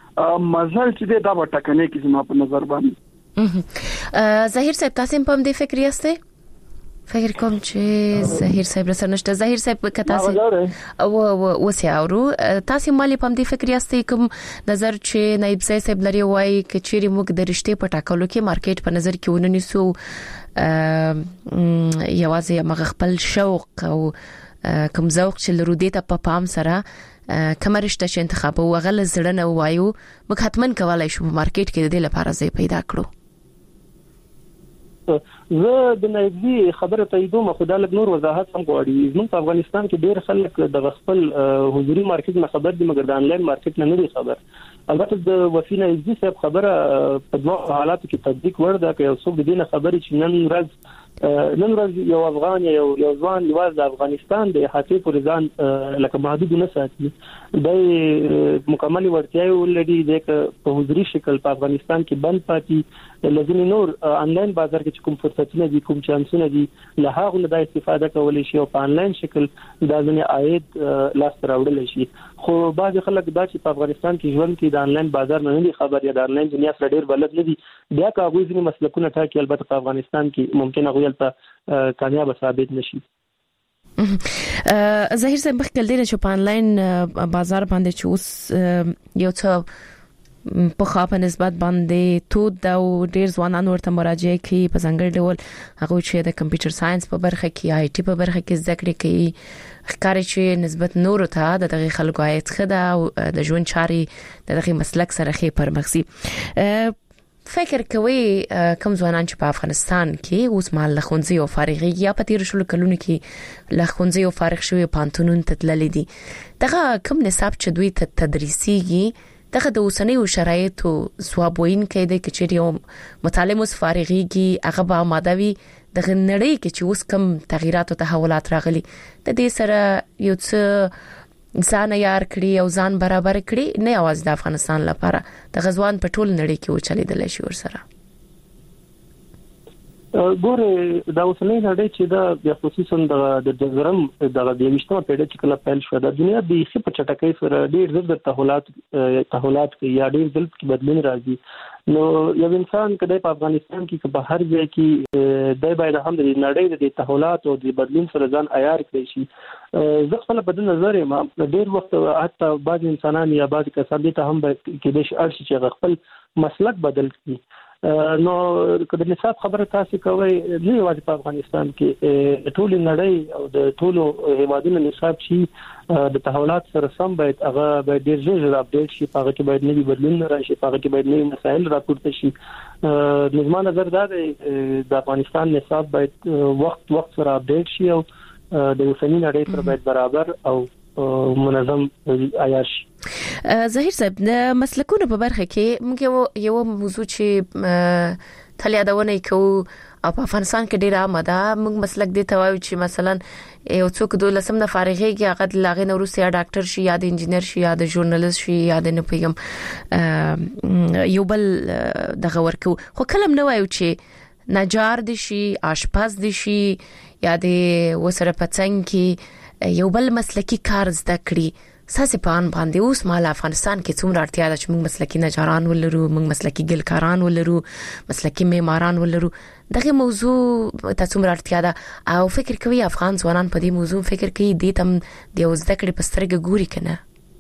مزل چې دا به ټکنه کې زما په نظر باندې ظاهر صاحب تاسو په دې فکر یاستئ فکر کوم چې ظاهر صاحب سره نشته ظاهر صاحب کته او وسیاورو تاسو مالي په دې فکر یاستئ کوم نظر چې نایب صاحب لري وای کچېری موږ د رښتې په ټاکلو کې مارکیټ په نظر کې وننیسو یوازې مغ خپل شوق او کوم ذوق چې لرودې ته په پام سره کمرشته چې انتخاب او غل زړه وایو موږ حتمن کولای شو په مارکیټ کې د دې لپاره ځای پیدا کړو. زه د نایبي خبره تاییدوم خو دا لږ نور وضاحت هم غواړي. زموږ په افغانستان کې ډېر خلک د خپل حضوري مارکیټ نه خبر دي مګر د انلاین مارکیټ نه نه خبر. البته د وفي نایبي صاحب خبره په دوه حالاتو کې تطبیق ورده کې یو څوک د دې خبرې چې نن ورځ نن ورځ یو افغان یو یو ځوان یواز د افغانستان د حتی پر ځان لکه محدود نه ساتي د مکمل ورتیاي ولري د په حضوري شکل په افغانستان کې بند پاتې لازم نور انلاین بازار کې کوم فرصتونه دي کوم چانسونه دي له هغه نه د استفاده کولای شي او په انلاین شکل د ځنې عاید لاس راوړل شي. خو بعض خلک دا چې په افغانستان کې ژوند کې د انلاین بازار نه دي خبر یا د انلاین دنیا سره ډېر بلد نه دي بیا کاغوي ځینې مسلکونه ټاکي البته په افغانستان کې ممکن هغه ته کامیاب ثابت نشي. ظاهر صاحب خپل دې چې په انلاین بازار باندې چې اوس یو څه په خاطر نسبت باندې تو دا ډیر ځوانان ورته مراجعه کوي په څنګه ډول هغه چې د کمپیوټر ساينس په برخه کې آی ټي په برخه کې زده کړې کوي ښکاري چې نسبت نور ته د دغه خلکو عاید خدا او د ژوند چاري دغه مسلک سره خې پرمخسي. فکر کوي کوم ځوانان چې په افغانستان کې اوس مال لخونځي او فارغي یا په تیر شلو کلونو کې لخونځي او فارغ شوی پانتونون تدلل دي دغه کوم نصاب چې دوی ته تدریسيږي دغه د اوسنیو شرایطو ځواب وینکې د کچېر یو مطالعه مفارغيږي هغه به مادوي د نړۍ کې چې اوس کم تغیرات او تحولات راغلي د دې سره یو څه ځان یار کړی او ځان برابر کړی نه اواز د افغانستان لپاره د غزوان په ټول نړۍ کې وچلیدل شي ور سره ګوره دا اوسنۍ نړۍ چې دا د خصوصا د جزرم د بیشتمه پیړۍ چې کله پیل شو د دنیا د هیڅ په چټکۍ سره ډېر زر د تحولات تحولات کې یا ډېر زر کې بدلون راځي نو یو انسان کله په افغانستان کې په هر ځای کې د باید هم د نړۍ د تحولات او د بدلون سره ځان عیار کړی شي زه خپل په نظر ما ډېر وخت حتی بعض انسانان یا بعض کسان دي ته هم کې د شي ارشي چې خپل مسلک بدل کړي نو کله نصاب خبره تاسو کوي نه یوازې په افغانستان کې ټول نړۍ او د ټولو هیوادونو نصاب شي د تحولات سره سم باید هغه باید ډیر ژر اپډیټ شي هغه کې باید نوي بدلون راشي هغه کې باید نوي مسایل راپورته شي نظام نظر دا د افغانستان نصاب باید وخت وخت سره اپډیټ شي او د اوسنۍ نړۍ سره باید برابر او منظم عیار شي. ظاهر صاحب د مسلکونو په برخه کې موږ یو موضوع چې تل یادونه کوو او په افغانستان کې ډیر عام ده موږ مسلک دی ته وایو چې مثلا یو څوک د لسم نه فارغېږي هغه د لاغې نو روسي یا ډاکټر شي یا د انجینر شي یا د ژورنالیست شي یا د نه پیغام یو بل دغه ورکو خو کلم نه وایو چې نجار دي شي آشپز دي شي یا د وسره پڅنګ کې یو بل مسلکی کار زده کړی ساسې پان باندې اوس مال افغانستان کې څومره اړتیا ده چې موږ مسلکی نجاران ولرو موږ مسلکی ګلکاران ولرو مسلکی معماران ولرو دغه موضوع ته څومره اړتیا ده او فکر کوي افغان ځوانان په دې موضوع فکر کوي د تم د زده کړې په سترګه ګوري کنه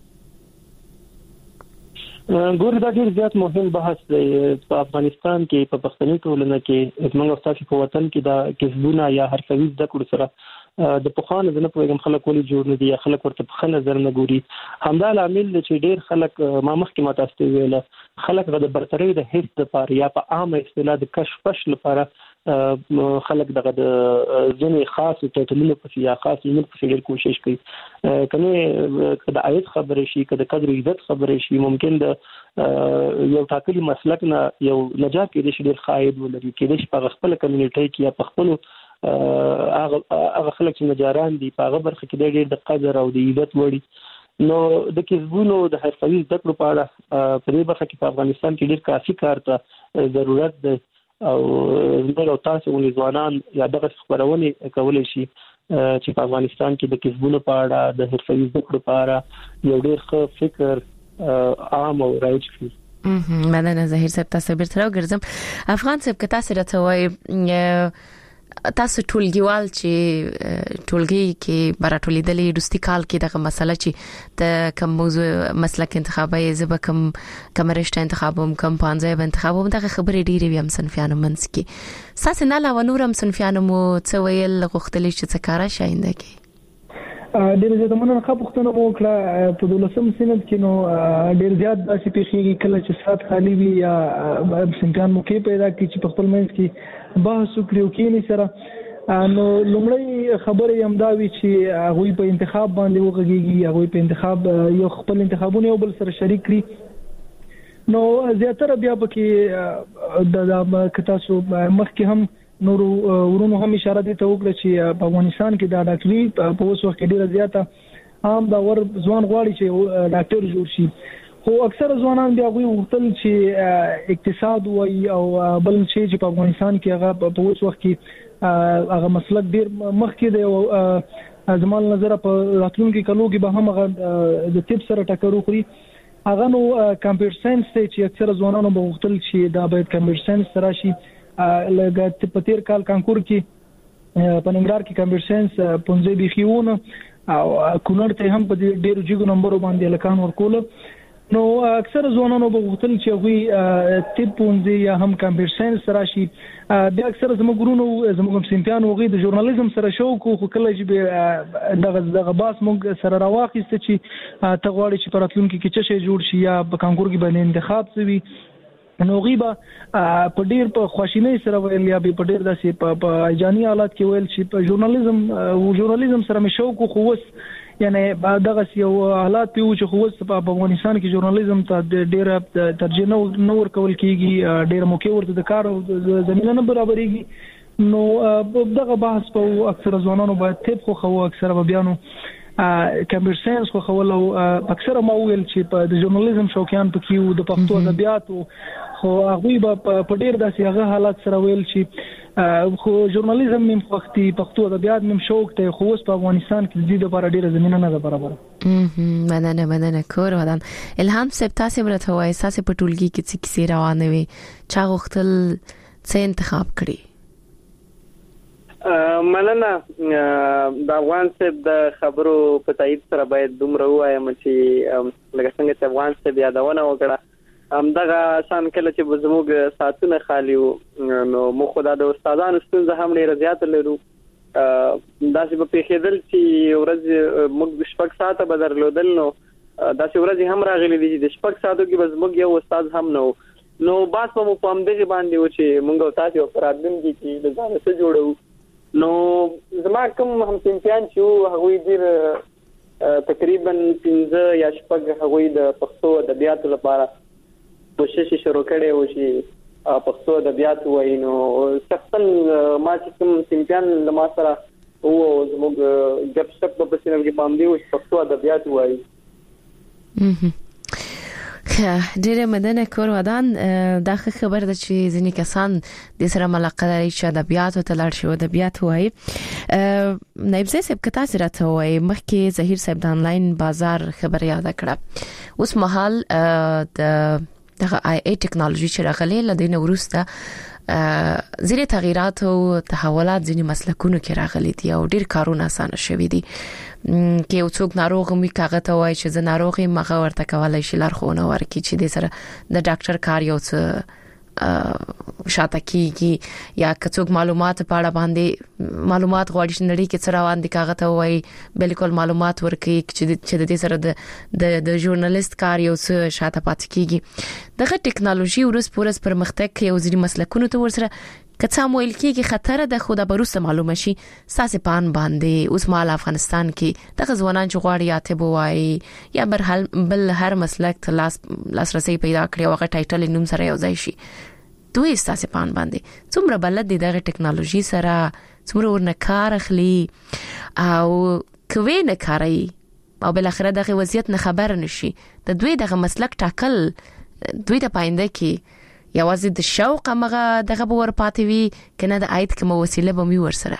ګور دا ډیر زیات مهم بحث دی په افغانستان کې په پښتني ټولنه کې موږ تاسو په وطن کې دا کسبونه یا حرفوي زده کړو سره د پخوانو د نه پوهیږم خلک ولې جوړ نه دي خلک ورته په خنه نظر نه ګوري همدا عامل چې ډیر خلک ما مخکې ما تاسو ویل خلک د برتري د هیڅ د پاره یا په عامه اصطلاح د کشفش لپاره خلک دغه د ځینې خاص ټیټلونو په یا خاص یې په ډیر کوشش کوي کنه کله آیت خبرې شي کله قدر عزت خبرې شي ممکن د یو ټاکلي مسلک نه یو نجات کې د ډیر خاید ولري کې د په خپل کمیونټي کې یا په خپل هغه هغه خلک چې نجاران دي په هغه برخه کې ډېر د قدر او د عزت وړي نو د کسبونو د حرفوي زده کړو په اړه په دې برخه کې په افغانستان کې ډېر کافي کار ته ضرورت دی او زموږ او تاسو ولې ځوانان یا دغه خبرونه کولای شي چې په افغانستان کې د کسبونو په اړه د حرفوي زده کړو په اړه یو ډېر ښه فکر عام او رایج کړي. مننه ظاهر صاحب تاسو بیرته راګرځم افغان صاحب که تاسو راته وایي تاسو ټولګیوال چې ټولګي کې براتولیدلې دوستي کال کې دغه مسله چې د کوم موضوع مسلک انتخابي زب کوم کوم رشته انتخابوم کوم پانځه انتخابوم دغه خبرې ډېرې ویم صنفیانو منځ کې ساس نه لا ونورم صنفیانو مو څه ویل غوښتلې چې څه کارا شاینده کې ډېر زیات مننه خو پښتنه مو کړه په دولسم سند کې نو ډېر زیات داسې پیښیږي کله چې سات خالی وي یا سنکان مو کې پیدا کی چې په خپل منځ کې بحث وکړو کې نه سره نو لومړی خبره یم دا وی چې هغه په انتخاب باندې وغږیږي هغه په انتخاب یو خپل انتخابونه یو بل سره شریک کړي نو زیاتره بیا پکې د کتاسو مخکې هم نور ورونو هم اشاره دي ته وکړه چې په افغانستان کې د ډاکټري په اوس وخت کې ډیره زیاته عام دا ور ځوان غواړي چې ډاکټر جوړ شي خو اکثر ځوانان بیا غوي وختل چې اقتصاد وای او بل شي چې په افغانستان کې هغه په اوس وخت کې هغه مسلک ډیر مخکې دی او زموږ نظر په راتلونکي کلو کې به هم هغه د طب سره ټکر وکړي هغه نو کمپیوټر ساينس چې اکثر ځوانانو به وختل چې دا باید کمپیوټر ساينس سره شي لږ په تیر کال کانکور کې په ننګرهار کې کمپیوټر ساينس پنځه بيخيونه او کونړ ته هم په ډیرو جګو نمبرو باندې لکان ورکول نو اکثر ځوانانو به غوښتل چې وي طب پونځي یا هم کمپیوټر ساينس سره شي د اکثر زموږ ګورونو زموږ سیمپیانو غي د ژورنالیزم سره شوق خو کله چې دغه دغه باس موږ سره راواخیست چې تغواړي چې پراتلونکو کې څه شي جوړ شي یا په کانکور کې باندې انتخاب شوی نو غیبه په ډیر په خوشینۍ سره ویل یا په ډیر داسې په اجانی حالات کې ویل چې په ژورنالیزم او ژورنالیزم سره مې شوق خو وس یعنی دغه یو حالات پیو چې خو وس په افغانستان کې ژورنالیزم ته ډیر ترجیح نه ورکول کیږي ډیر موقع ورته د کار زمينه نه برابرېږي نو دغه بحث په اکثر ځوانانو باید طب خو خو اکثر بیانو کمپیوټر ساينس خو خول او اکثر ما ویل چې په د ژورنالیزم شوقیان پکې وو د پښتو ادبیات خو هغه په ډیر داسې هغه حالات سره ویل چې خو ژورنالیزم مم وختي پښتو ادبیات مم شوق ته خو اوس په افغانستان کې د دې لپاره ډیره زمينه نه ده برابر. مننه مننه کور ودان الهام صاحب تاسو مرته وای تاسو په ټولګي کې څه کیسه روانه وي چا غوښتل څه انتخاب کړی؟ مننه د افغان صاحب د خبرو په تایید سره باید دومره وایم چې لکه څنګه چې افغان صاحب یادونه وکړه همدغه شان کله چې زموږ ساعتونه خالی وو نو موږ خو د استادانو ستونزه هم ډېره زیاته لرو داسې په پیښېدل چې ورځ موږ شپږ ساعته به درلودل نو داسې ورځې هم راغلي دي چې د شپږ ساعتو کې به زموږ یو استاد هم نه و نو بس په مو په همدغې باندې و چې موږ او تاسو په راتلونکي کې د ځان څه جوړو نو زما کوم هم سیمپیان چې هغوی ډېر تقریبا پنځه یا شپږ هغوی د پښتو ادبیاتو لپاره کوشش شروع کړی و چې پښتو ادبیات وایي نو شخصا ما چې کوم سیمپیان له ما سره وو زموږ ګپ شپ په پسې کې پام دی چې پښتو ادبیات وایي. ډیره مننه کور ودان دا خبر ده چې ځینې کسان د سره ملاقات لري چې ادبیات او تلل شو ادبیات وایي. نایب صاحب کتا سره ته وایي مخکې ظهیر صاحب د انلاین بازار خبر یاد کړه اوس مهال د دغه آی ای ټیکنالوژي چې راغلي لدې نو ورسته زیره تغیرات او تحولات ځینې مسلکونو کې راغلي دي او ډیر کارونه آسان شوي دي کې یو څوک ناروغ مې کاغه ته وایي چې زه ناروغ یم هغه ورته کولای شي لارښوونه ورکړي چې د سره د ډاکټر کار یو څه شاته کیږي یا که څوک معلومات په اړه باندې معلومات غواړي چې نړۍ کې څه روان دي کاغه ته وایي بالکل معلومات ورکړي چې د دې سره د د ژورنالیست کار یو څه شاته پاتې کیږي دغه ټیکنالوژي ورس پورس پرمختګ کوي او ځینې مسلکونو ته ورسره کڅا مویل کېږي خطر ده خو د بروسه معلومه شي ساسه پان باندې اوس مال افغانستان کې دغه ځوانان چې غواړي یا ته بوای یا بر حل بل هر مسلک ته لاس لاسرسي پیدا کړي او هغه ټایټل نوم سره یو ځای شي دوی ساسه پان باندې څومره بلد دي دغه ټیکنالوژي سره څومره ورنه کار اخلي او کوي نه کوي او بل اخره دغه وضعیت نه خبر نشي د دوی دغه مسلک ټاکل دوی د پاینده کې یوازې د شوق مغه دغه ور پاتې وي کنه د آیت کوم وسیله به مې ورسره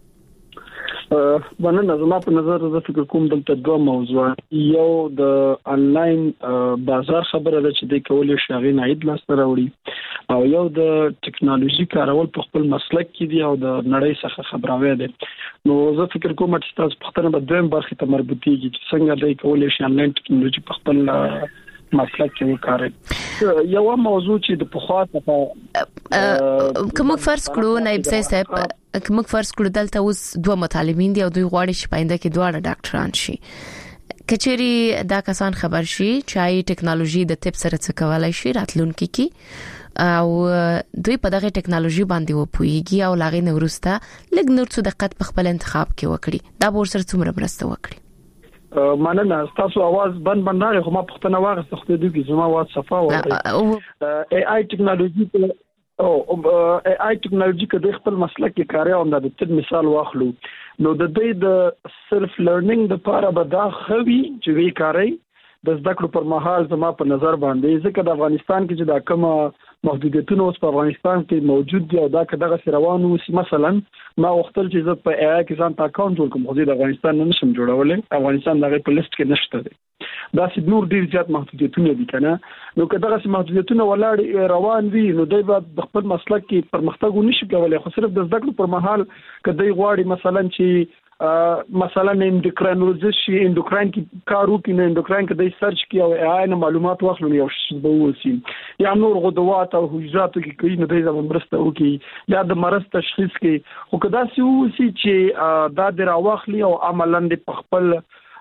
باندې زما په نظر زه فکر کوم دلته دوه موضوع یو د انلاین بازار خبره ده چې د کولې شاغین عید لاسته راوړي او یو د ټیکنالوژي کارول په خپل مسلک کې دی او د نړۍ څخه خبراوي دي نو زه فکر کوم چې تاسو په خپل بدویم برخه ته مربوطيږي چې څنګه د کولې شي انلاین ټیکنالوژي په خپل مسلک کې وکړي یو موضوع چې د پخوا څخه کوم فرض کړو نایب صاحب کوم فرض کړو دلته اوس دوه مطالبین دي او دوی غواړي چې پاینده کې دواړه ډاکټران شي کچېری دا کسان خبر شي چې ټیکنالوژي د طب سره څه کولای شي راتلونکي کې او دوی په دغه ټیکنالوژي باندې وپويږي او لاغې نورسته لګ نور څه دقت په خپل انتخاب کې وکړي دا به سره څومره مرسته وکړي. مننه تاسو आवाज بند بند راغی خو ما پښتنه واغسته خو دې کې زما आवाज صفا و اي اي ټیکنالوژي او اي اي ټیکنالوژي کې د خپل مسلک کې کار او د طب مثال واخلو نو د دې د سلف لرنینګ د لپاره به دا خوي چې وی کاری د زده کړو پر مهال زما په نظر باندې ځکه د افغانستان کې چې دا کومه محدودیتونه اوس په افغانستان کې موجود دي او دا کداغه روانو سي مثلا ما وختل چې زه په اي اي کې ځان تا اکاونټ جوړ کوم خو د افغانستان نه نشم جوړولای افغانستان دغه په لیست کې نشته دی دا سي نور ډیر زیات محدودیتونه دي کنه نو کداغه سي محدودیتونه ولاړ روان وي نو دوی به خپل مسلک کې پرمختګ نشي کولای خو صرف د زده کړو پر مهال کدی غواړي مثلا چې مثلا اندوکراینولوژیست شي اندوکراین کې کار وکړي نو اندوکراین کې د سرچ کې او اي نه معلومات واخلو یو څه به وسی یا نور غدوات او حجرات کې کوي نو د زموږ مرسته وکړي یا د مرض تشخیص کې خو کدا سي وسی چې دا د راوخلي او عملاً د خپل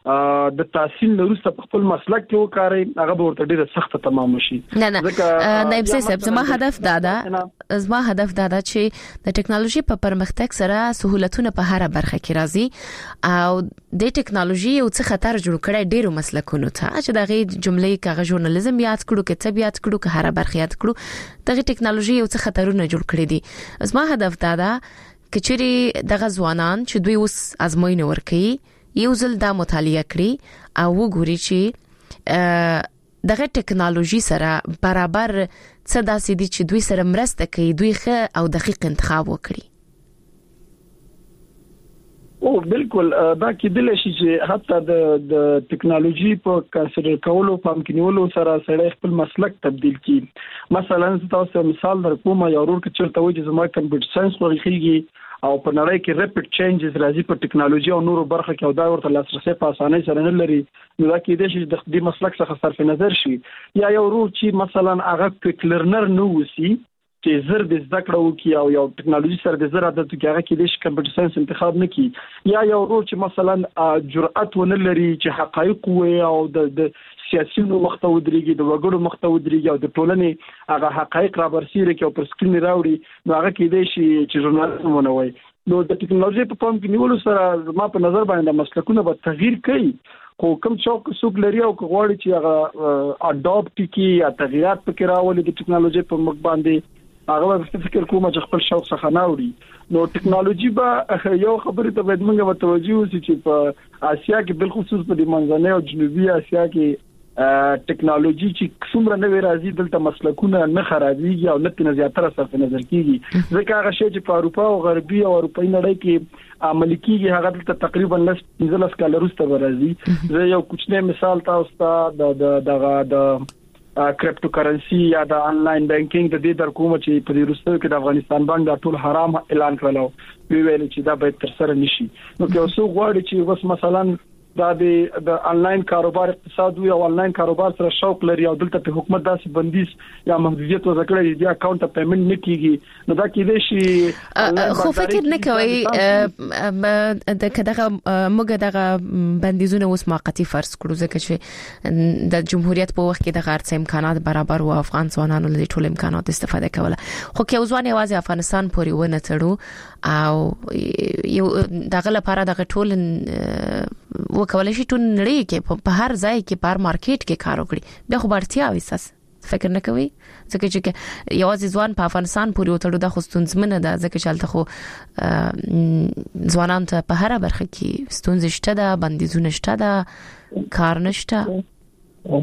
د تحصیل وروسته په خپل مسلک کې وکاري هغه به ورته ډیره سخت تمام شي. نه نه نائب صاحب زما هدف دا ده زما هدف دا ده چې د ټکنالوژي په پرمختګ سره سہولتونه په هر برخه کې راځي او د ټکنالوژي او څه خطر جوړ کړي ډیرو مسلکونو ته چې دغه جملې کاغه ژورنالیزم یاد کړو کې طبيعت کړو که هر برخه یاد کړو دغه ټکنالوژي او څه خطرونه جوړ کړي دي. زما هدف دا ده کچري دغه ځوانان چې دوی اوس ازموینه ورکړي یو ځل دا مطالعه کړي او وګوري چې دغه ټکنالوژي سره برابر څه داسې دي چې دوی سره مرسته کوي دوی ښه او دقیق انتخاب وکړي. او بالکل دا کېدل شي چې حتی د د ټکنالوژي په کنسیډر کولو په امکانولو سره سره خپل مسلک تبديل کړي. مثلا تاسو مثال درکوم یو ورور کې چرته وایي چې زما کمپیوټر ساينس ورخیږي او په نړۍ کې ریپټ چینجز راځي په ټکنالوژي او نورو برخه کې او دا ورته لاسرسي په اسانۍ سره نه لري نو دا کې د شي د دې مسلک څخه صرف نظر شي یا یو ورور چې مثلا هغه کویک لرنر نه وسی چې زر د زده کړو کې او یو ټکنالوژي سره د زر عادت کې هغه کې د کمپیوټر ساينس انتخاب نه کی یا یو ورور چې مثلا جرأت ونه لري چې حقایق وي او د سیاسيونو مخته ودرېږي د وګړو مخته ودرېږي او د ټولنې هغه حقایق را برسېږي او پر سکرین راوړي نو هغه کې د شي چې ژورنالیزم ونوي نو د ټکنالوژي په پام کې نیولو سره ما په نظر باندې مسلکونه به تغییر کوي خو کوم څوک څوک لري او غواړي چې هغه اډاپټ کی یا تغیرات پکې راولي د ټکنالوژي په مخ باندې هغه به فکر کوم چې خپل شوق څخه نه وړي نو ټکنالوژي به یو خبره ته باید موږ متوجي اوسو چې په آسیا کې بل خصوص په د منځنۍ او جنوبي آسیا کې ټکنالوژي چې څومره نوې راځي دلته مسلکونه نه خرابيږي او لته زیاتره صرف نظر کیږي ځکه هغه شی چې په اروپا او غربي او اروپאי نړۍ کې عملي کیږي هغه دلته تقریبا لس پنځلس کال وروسته راځي زه یو کوچنی مثال تاسو ته د دغه د کرپټو کرنسي یا د انلاین بانکینګ د دې در کوم چې په وروسته کې د افغانستان بانک د ټول حرام اعلان کړلو ویل چې دا باید تر سره نشي نو که اوسو غواړي چې وس مثلا دا د انلاین کاروبار اقتصاد وي او انلاین کاروبار سره شوق لري او دلته په حکومت داسې بندیز یا محدودیت وځکړي دی اکاونټ ته پیمنٹ نه کیږي نو دا کېدې شي خو فکر نه کوي د کداغه موږ دغه بندیزونه اوس موقتی فرض کړو ځکه چې د جمهوریت په وخت کې د غرض امکانات برابر او افغان ځوانانو له ټول امکانات استفاده کوله خو کې ځوان یوازې افغانستان پورې ونه تړو او یو دغه لپاره دغه ټول وکولای شي ټول نړۍ کې په هر ځای کې په هر مارکیټ کې کار وکړي بیا خو برتیا وساس فکر نه کوي ځکه چې یوازې ځوان په افغانستان پورې وتړو د خوستونځمنه ده ځکه چې الته خو ځوانان ته په هر برخه کې ستونزې شته ده بندیزونه شته ده کار نشته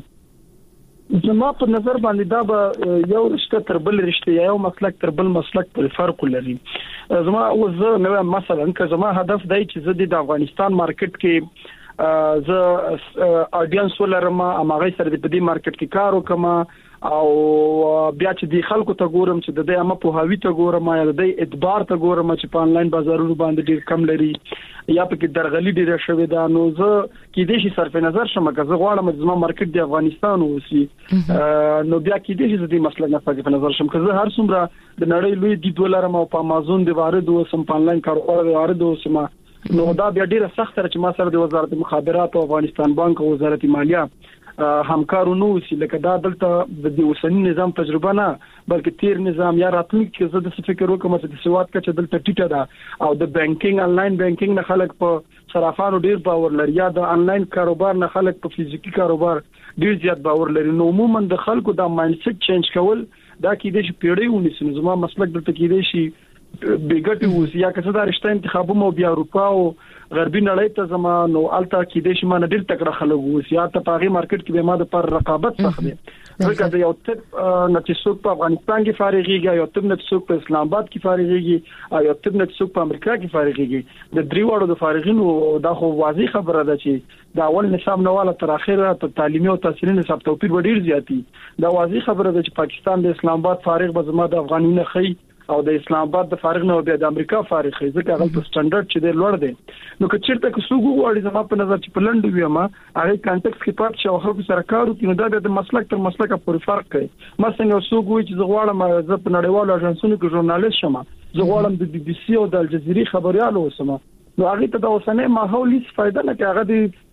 زما په نظر باندې دا به یو رشته تر بل رشته یو مسلک تر بل مسلک پر فرق لري زما اوس نو مثلا که زما هدف دی چې زه د افغانستان مارکیټ کې زه اډینس ولرم امغه سره د دې مارکیټ کې کار وکم او بیا چې د خلکو ته ګورم چې د دې امه په هاوی ته ګورم یا د دې اعتبار ته ګورم چې په انلاین بازارونو باندې ډیر کم لري یا په کې درغلي ډیره شوې ده نو زه کې دې شي صرف نظر شم که زه غواړم چې زما مارکیټ د افغانستان اوسي نو بیا کې دې شي د مسله نه صرف نظر شم که زه هر څومره د نړۍ لوی د دولر او په امازون د وارد او سم په انلاین کاروبار د وارد او سم نو دا بیا ډیره سخت تر چې ما سره د وزارت مخابرات او افغانستان بانک او وزارت مالیه همکارونو چې لکه دا دلته د اوسنی نظام تجربه نه بلکې تیر نظام یا راتلونکي کې زه د فکر وکم چې د سواد کچه دلته ټیټه ده او د بانکینګ انلاین بانکینګ نه خلک په صرافانو ډیر باور لري یا د انلاین کاروبار نه خلک په فزیکی کاروبار ډیر زیات باور لري نو عموما د خلکو د مایند سیټ چینج کول دا کې د پیړۍ ونیسي زما مسلک دلته کې دی شي بیګټي وس یا که څه دا رښتیا انتخابونه بیا اروپا او غربي نړۍ ته زمانو الته کې د شمانه ډیر تکړه خلک وس یا ته پاغي مارکیټ کې به ماده پر رقابت څخه دي ځکه دا یو تپ نتیسوک په افغانستان کې فارغيږي یو تپ نتیسوک په اسلام آباد کې فارغيږي او یو تپ نتیسوک په امریکا کې فارغيږي د دریوړو د فارغینو دا خو واضح خبره ده چې دا اول نظام نواله تر اخره ته تعلیمي او تحصیلي نصاب توپیر ډیر زیاتی دا واضح خبره ده چې پاکستان د اسلام آباد فارغ به زما د افغانینه خي او د اسلام آباد د فارغ نه بیا د امریکا فارغ خي ځکه هغه په سټانډرډ چې ډیر لوړ دی نو که چیرته که سوګو وړي زما په نظر چې په لنډ ویما هغه کانټیکس کې پات شو خلکو سره کارو کې نو دا د مسلک تر مسلک پورې فرق کوي مثلا سوګو چې زغواړم زه په نړیوالو اژانسونو کې ژورنالیست شم زغواړم د بي بي سي او د الجزیري خبريال اوسم نو هغه ته د اوسنۍ ماحول هیڅ فائدہ نه کوي هغه د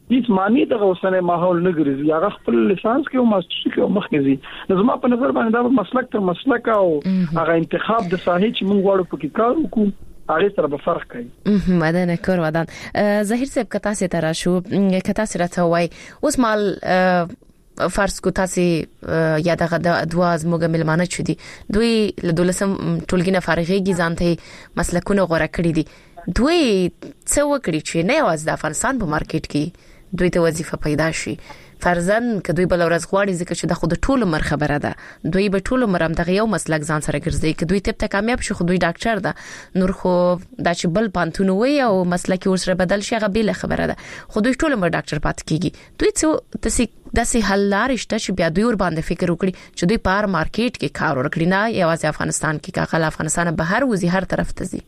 هیڅ معنی د اوسنه ماحول نه ګرځي هغه خپل لیسانس کې او ماستر کې او مخکې زی نو زما په نظر باندې دا مسلک تر مسلک او هغه انتخاب د ساحې چې موږ غواړو پکې کار وکړو هغه سره به فرق کوي. مدن کور ودان ظاهر صاحب کتا سي ترا شو کتا سره ته وای اوس مال فرض کو تاسو یا دغه د ادواز موږ ملمانه چودي دوی له دولسم ټولګي نه فارغيږي ځانته مسلکونه غوړه کړی دي دوی څه وکړي چې نه واز د افغانستان په مارکیټ کې دوی ته وظیفه پیدا شي فرضاً ک دوی بل ورځ غواړي ځکه چې د خود ټولو مر خبره ده دوی به ټولو مرام دغه یو مسلک ځان سره ګرځي ک دوی ته کامیاب شي خو دوی ډاکټر ده نور خو د چې بل پانتون وي او مسلک ورسره بدل شي هغه بل خبره ده خو دوی ټولو مر ډاکټر پات کیږي دوی څه تاسو داسې حل لارې شته چې بیا دوی ور باندې فکر وکړي چې دوی په مارکیټ کې کار وکړي نه یوازې افغانستان کې کاغه افغانستان بهر وزي هر طرف ته ځي.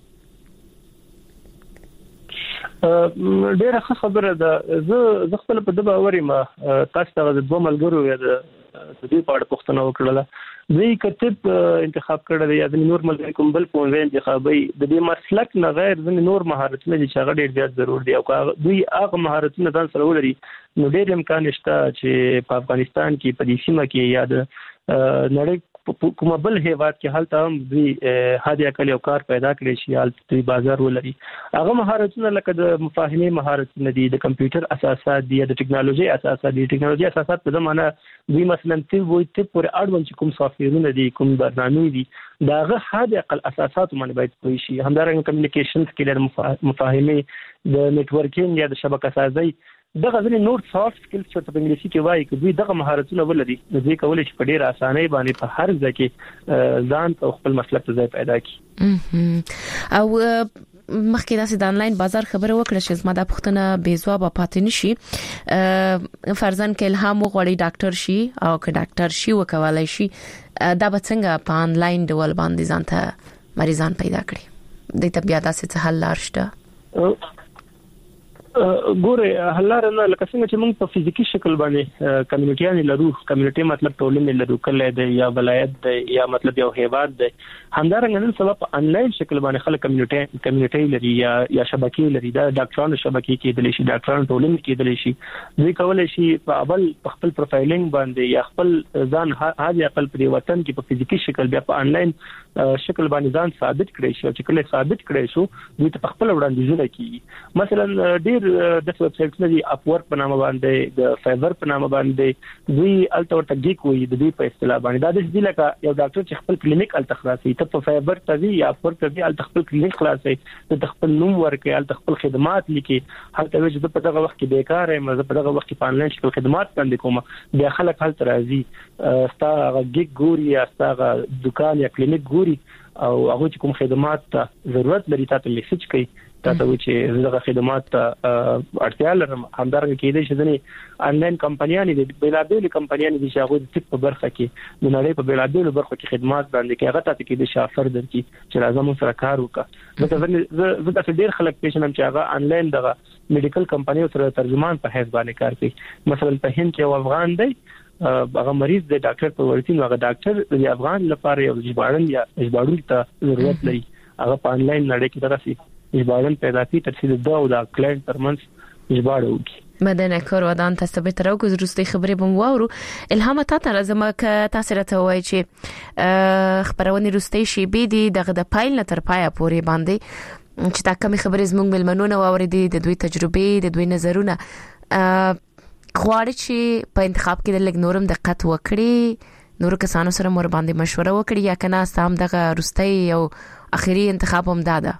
ډیره ښه خبره ده زه زه خپل په دغه اوري ما تاسو ته د دوه ملګرو یا د دې په اړه پوښتنه وکړه دوی کتب انتخاب کړل یا د نور ملګری کوم بل په ځای انتخابي د دې مسلک نه غیر ځنې نور مهارتونه چې هغه ډیر زیات ضرور دي او دوی هغه مهارتونه ځان سره ولري نو ډیر امکان شته چې په افغانستان کې په دې سیمه کې یا د نړۍ کومه بل هیواد کې حالت هم دوی هادي عقل او کار پیدا کړی شي حالت دوی بازار ولري هغه مهارتونه لکه د مفاهمه مهارتونه دي د کمپیوټر اساسات دي د ټکنالوژي اساسات دي ټکنالوژي اساسات په زمانه دوی مثلا تی وي تی پر اډوانس کوم سافټویرونه دي کوم برنامې دي داغه هادي عقل اساسات باندې باید پوي شي همدارنګه کمیونیکیشن سکیل مفاهمه د نتورکینګ یا د شبکه سازي دغه ځینې نور سافټ سکلز چې په انګلیسي کې وایي چې دوی دغه مهارتونه ولري نو دوی کولای شي په ډېر اسانۍ باندې په هر ځای کې ځان او خپل مسلک ته ځای پیدا کړي. او مخکې داسې د انلاین بازار خبره وکړه چې زما د پښتنه بې ځواب پاتې نشي فرضاً کې الهام وغوړي ډاکټر شي او که ډاکټر شي وکولای شي دا به څنګه په انلاین ډول باندې ځانته مریضان پیدا کړي د ته بیا داسې څه حل لار شته؟ ګوره هلاره نه لکه څنګه چې موږ په فزیکی شکل باندې کمیونټیان لرو کمیونټي مطلب ټولنه لرو کله دی یا ولایت دی یا مطلب یو هیواد دی همدارنګه نن سبا په انلاین شکل باندې خلک کمیونټي کمیونټي لري یا یا شبکې لري دا ډاکټرانو شبکې کې د لشي ډاکټرانو ټولنه کې د لشي دوی کولای شي په اول خپل پروفایلینګ باندې یا خپل ځان هغه خپل په وطن کې په فزیکی شکل بیا په انلاین شکل باندې ځان ثابت کړي شي چې کله ثابت کړي شو دوی ته خپل وړاندیزونه کوي مثلا ډیر د ویب سټ لري اپورک په نامه باندې د فایبر په نامه باندې دوی الته ورته ګیک وي د دې په اصطلاح باندې دا د دې لکه یو ډاکټر چې خپل کلینیک الته خلاصي ته په فایبر ته وی یا اپورک ته الته خپل کلینیک خلاصي د خپل نوم ورکړي الته خپل خدمات لیکي هلته وي چې په دغه وخت کې بیکار یم زه په دغه وخت کې په انلاین شکل خدمات وړاندې کوم بیا خلک هلته راځي ستا ګیک ګوري یا ستا دکان یا کلینیک ګوري او هغه چې کوم خدمات ته ضرورت لري تاسو میسج کوي تاسو چې دغه خدمات ته اړتیا لرم همدارنګه کې دي چې ځنې انلاین کمپنیانې دي بلابل کمپنیانې دي چې هغه د تک په برخه کې د نړۍ په بلابل برخه کې خدمات باندې کې هغه تاسو کې د شافر درکې چې لازم سره کار وکړه مثلا زه تاسو ډیر خلک پېښنم چې هغه انلاین دغه میډیکل کمپنیو سره ترجمان په حساب باندې کار کوي مثلا په هند کې یو افغان دی هغه مریض د ډاکټر په ورتین هغه ډاکټر د افغان لپاره یو ژباړن یا ژباړن ته ضرورت لري هغه په انلاین نړۍ کې درسي ژباړن پیدا کی تر څو دا او دا کلاینټ ترمنځ ژباړه وکړي. مدنه کور ودان تاسو به تر اوګه زروستي خبرې بم واورو الهام تاسو راځم ک تاسو راته وای چې خبرونه روستي شي به دي دغه د پایل نه تر پایا پورې باندې چې تا کوم خبرې زموږ ملمنونه واوریدي د دوی تجربې د دوی نظرونه غواړي چې په انتخاب کې د لګ نورم دقت وکړي نور کسانو سره مور باندې مشوره وکړي یا کنه سام دغه روستي او اخیری انتخاب هم داده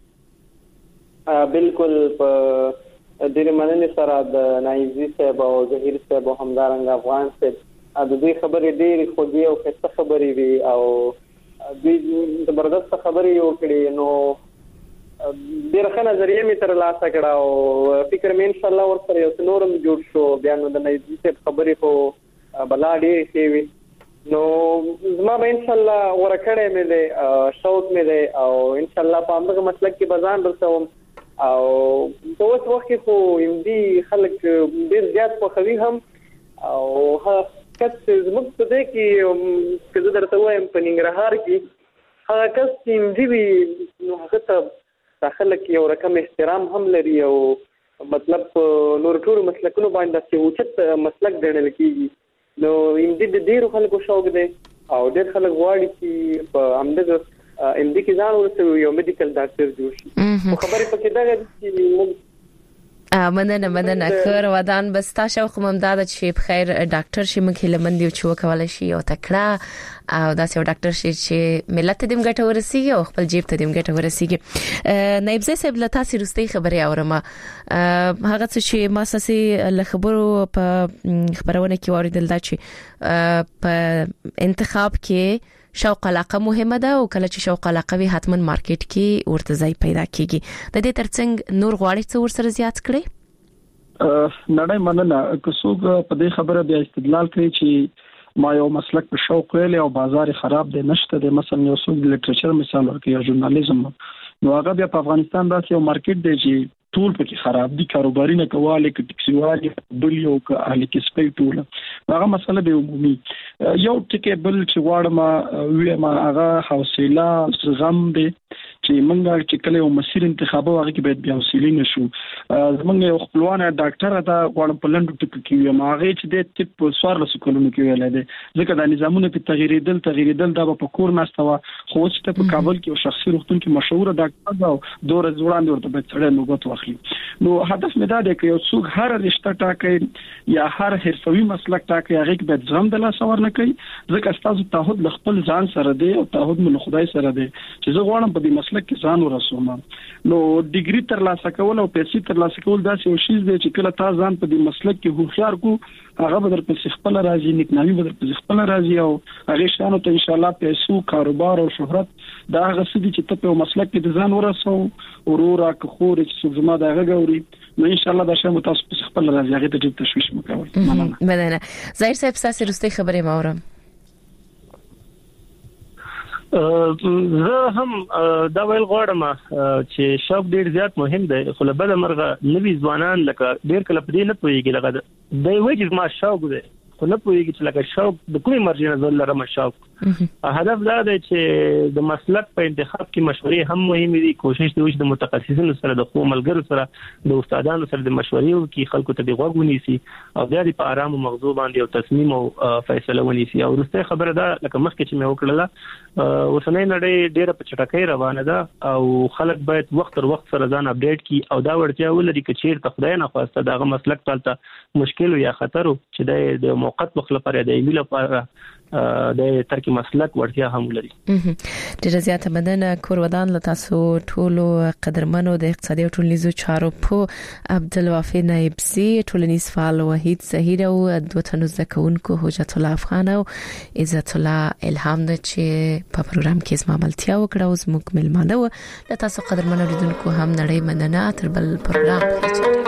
بالکل په ډېر مننه سره د نایزي صاحب او ظهیر صاحب همدارنګ افغان صاحب د دې خبرې ډېر خوږې او ښه خبرې وي او دوی زبردست خبرې وکړي نو ډېر ښه نظریه می تر لاسه کړه او فکر مې ان شاء الله ورسره یو نورم جوړ شو بیا نو د نایزي صاحب خبرې خو بلا ډېر ښې وي نو زما به ان شاء الله ورکړې مې ده شوق مې ده او ان شاء الله په همدغه مسلک کې بزان رسوم او په اوس وخت کې خو اندي خلک ډېر زیات خوښوي هم او هغه کس زموږ په دې کې که زه درته وایم په ننګرهار کې هغه کس چې اندي وي نو هغه ته خلک یو رقم احترام هم لري او مطلب نور ټول مسلکونو باندې چې اوچت مسلک ګڼل کیږي نو ام دې د ډیرو خلکو شوق دی او ډیر خلک غواړي چې په همدغه ام دې کې ځان ورته یو میډیکل ډاکټر جوړ شي خو خبرې پکې دا چې موږ مننه مننه خیر ودان بس تاسو خو ممداد چې بخیر ډاکټر شي مخې لمن دی چې وکول شي او تکړه او داسې یو ډاکټر شي چې ملت ته دیم ګټه ورسیږي او خپل جیب ته دیم ګټه ورسیږي نایب زې صاحب لته تاسو رستي خبري اورم هغه چې ما ساسي له خبرو په خبرونه کې اوریدل دا چې په انتخاب کې شوق علاقه مهمه ده او کله چې شوق علاقه وي حتما مارکیټ کې ورته ځای پیدا کیږي د دې ترڅنګ نور غواړي څو ور سره زیات کړي نړۍ مننه که څوک په دې خبره بیا استدلال کوي چې ما یو مسلک په شوق ویل او بازار خراب دی نشته د مثلا یو څوک د لټریچر مثال ورکوي یا ژورنالیزم نو هغه بیا په افغانستان داسې یو مارکیټ دی چې ټول پکې خراب دي کاروباري نه کواله کې ټکسیوالي بل یو که اهل کې سپي ټول هغه مسله به عمومي یو ټکی بل چې واړم وی ما هغه حوصله غم دي چې منګه چې کله یو مسیر انتخابو هغه کې باید بیا حوصله نشو زمونږ یو خپلوان ډاکټر دا واړم په لندو ټکو کې ما هغه چې د ټپ سوار لسکولونو کې ویل دي ځکه د نظامونو په تغییردل تغییردل دا په کور ناستوا خو چې په کابل کې یو شخصي روغتون کې مشهور ډاکټر دا دوه ورځې وړاندې ورته به څړې نوبت واخلي نو هدف مې دا دی چې یو څوک هر رشته ټاکي یا هر حرفوي مسلک ټاکي هغه کې به ځم د لاس ور نه کوي ځکه تاسو تعهد ل خپل ځان سره دی او تعهد مل خدای سره دی چې زه غواړم په دې مسلک کې ځان ورسوم نو ډیګري تر لاسه کول او پیسې تر لاسه کول دا یو شی دی چې کله تاسو ځان په دې مسلک کې هوښیار کو هغه به در په خپل راځي نیکنامي به در په خپل راځي او هغه شانو ته ان شاء الله پیسو کاروبار او شهرت دا هغه څه دي چې ته په مسلک کې ځان ورسو ورورا که خور چې زما دا هغه غوري نو ان شاء الله دا شی متاسف په خپل راځي هغه ته تشويش مکوئ مننه ظاهر صاحب تاسو رسته خبرې ما اورم زه هم دا ویل غواړم چې شوق ډیر زیات مهم دی خو له بل مرغه نوی ځوانان لکه ډیر کله په دې نه پوهیږي لکه د وایي ما شوق دی خو نه پوهیږي چې لکه شوق د کومې مرجع نه زول لرم شوق هدف دا دی چې د مسلک په انتخاب کې مشورې هم مهمه دي کوشش دی چې د متخصصینو سره د خو ملګرو سره د استادانو سره د مشورې وکړي خلکو ته د غوږ ونیسي او بیا د په آرام او مغزو باندې یو تصمیم او فیصله ونیسي او وروسته خبره ده لکه مخکې چې مې وکړله اوسنۍ نړۍ ډیره په چټکۍ روانه ده او خلک باید وخت تر وخت سره ځان اپډیټ کړي او دا ورته ولري چې چیرته خدای نه خواسته دغه مسلک تلته مشکل یا خطر چې د موقت وخت لپاره د ایمیل لپاره د ترکی مسلک ورتیا هم لري ډیره زیاته مننه کور ودان له تاسو ټولو قدرمنو د اقتصادي او ټولنیزو چارو په عبدالوافي نایب سي ټولنیز فعال وحید زهیر او دوه تنو زکونکو حجت الله افغان او عزت الله الهام د چې په پروګرام کې زما ملتیا وکړه او زموږ ملمانه و له تاسو قدرمنو لیدونکو هم نړۍ مننه تر بل پروګرام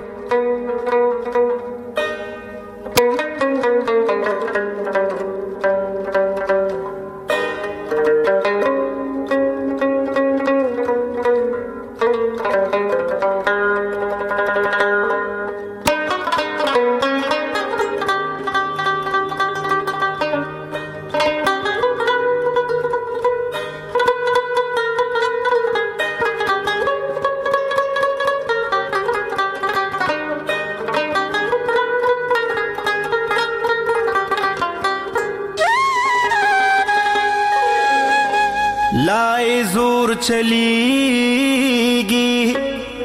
चलीगी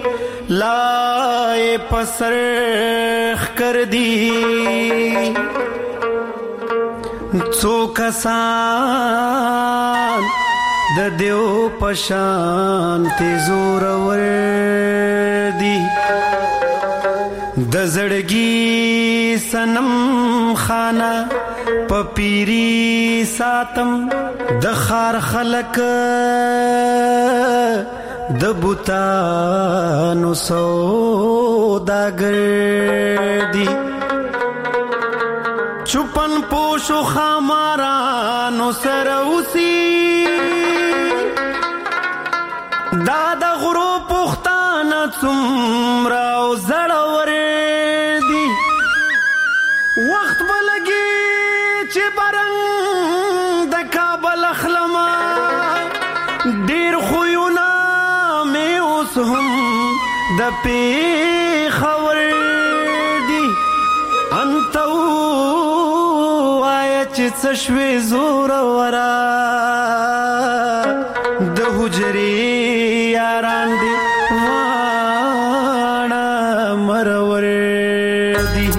लाए पसरख कर दी सो कसान द देव पशान ते जोरवर दी द जड़गी सनम खाना पपीरी सातम د خار خلق د بوتانو سوداګر دي چوپن پوشو خمارانو سره اوسي دا د غرو پختانه څومره او زړور دي وخت بلګي چې برنګ ډیر خوونه مې اوس هم د پی چې څشوي زور ورا د حجري یاران دي وانا مرور دي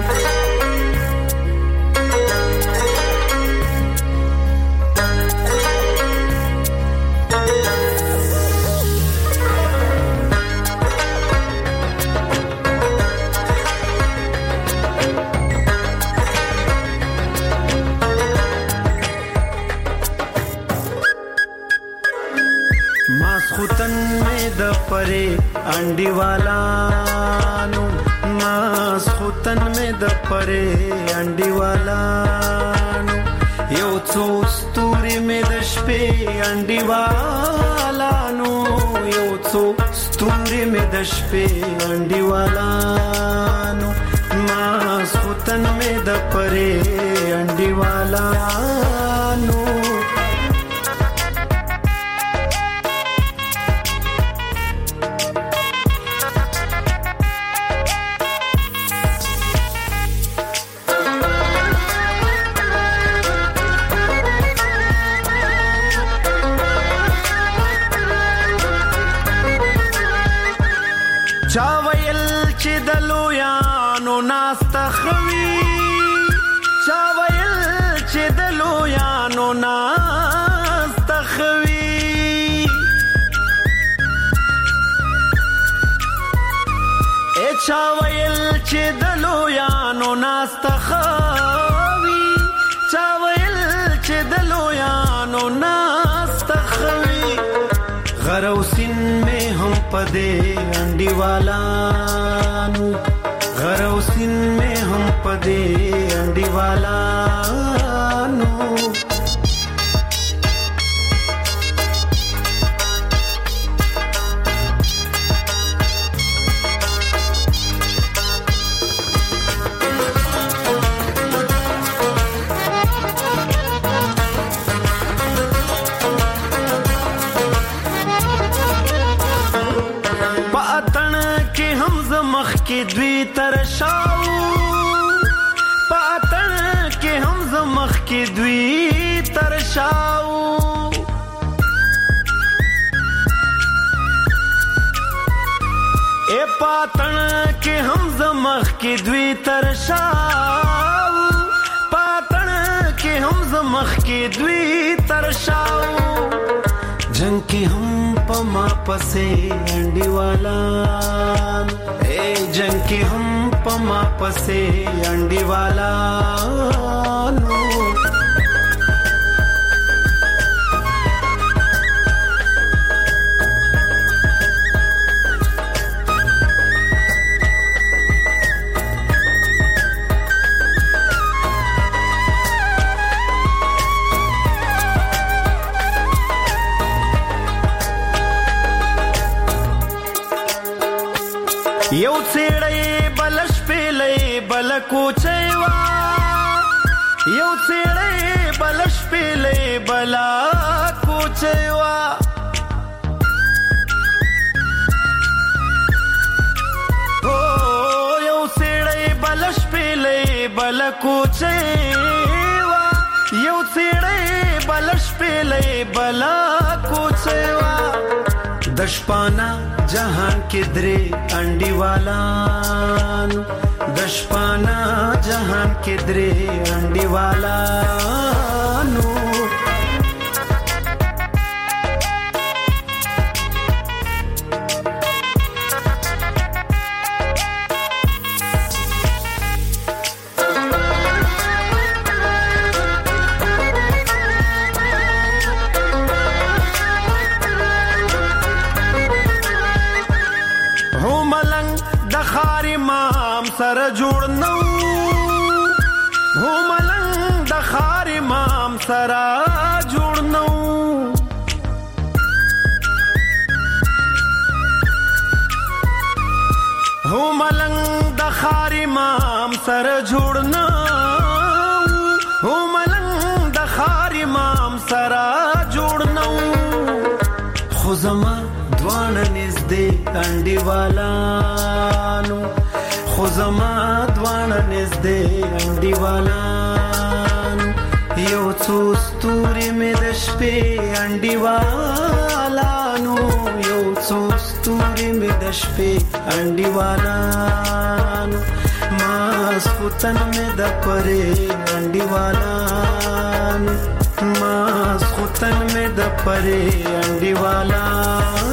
परे अंडी वाला नो मास खुतन में द परे अंडी वाला नो यो څو ستوري में د شپې अंडी वाला नो यो څو ستوري में د شپې अंडी वाला नो मास खुतन में द परे अंडी वाला नो چاویل چې دلو یانو ناستخوي چاویل چې دلو یانو ناستخوي اے چاویل چې دلو یانو ناستخوي چاویل چې دلو یانو ناستخوي غروسین میں ہم پدے انڈی والا نو غروسین میں ہم پدے انڈی والا نو के द्वी तरशाऊ पातन के हम जमख के द्वी तरशाऊ ए पातन के हम जमख के द्वी तरशाऊ पातन के हम जमख के द्वी तरशाऊ जंग के हम पमा पसे अंडी वाला ए जंग के हम पमा पसे अंडी वाला नो یو څېړې بلش پېلې بل کوچېوا یو څېړې بلش پېلې بل کوچېوا او یو څېړې بلش پېلې بل کوچېوا یو څېړې بلش پېلې بل کوچېوا دشپانا जहां के द्रे अंडी वाला दशपाना जहां के द्रे अंडी वाला नो سر جوړ نو هو ملنګ د خار امام سره جوړ نو هو ملنګ د خار امام سره جوړ نو هو ملنګ د خار امام سره جوړ نو خو زما دوانه نږدې انډي والا نو خو زما دوانه نږدې انډي والا یو څو ستوري مې د شپې انډیوالانو یو څو ستوري مې د شپې انډیوالانو ماسخوتن مې د پرې انډیوالانو ماسخوتن مې د پرې انډیوالانو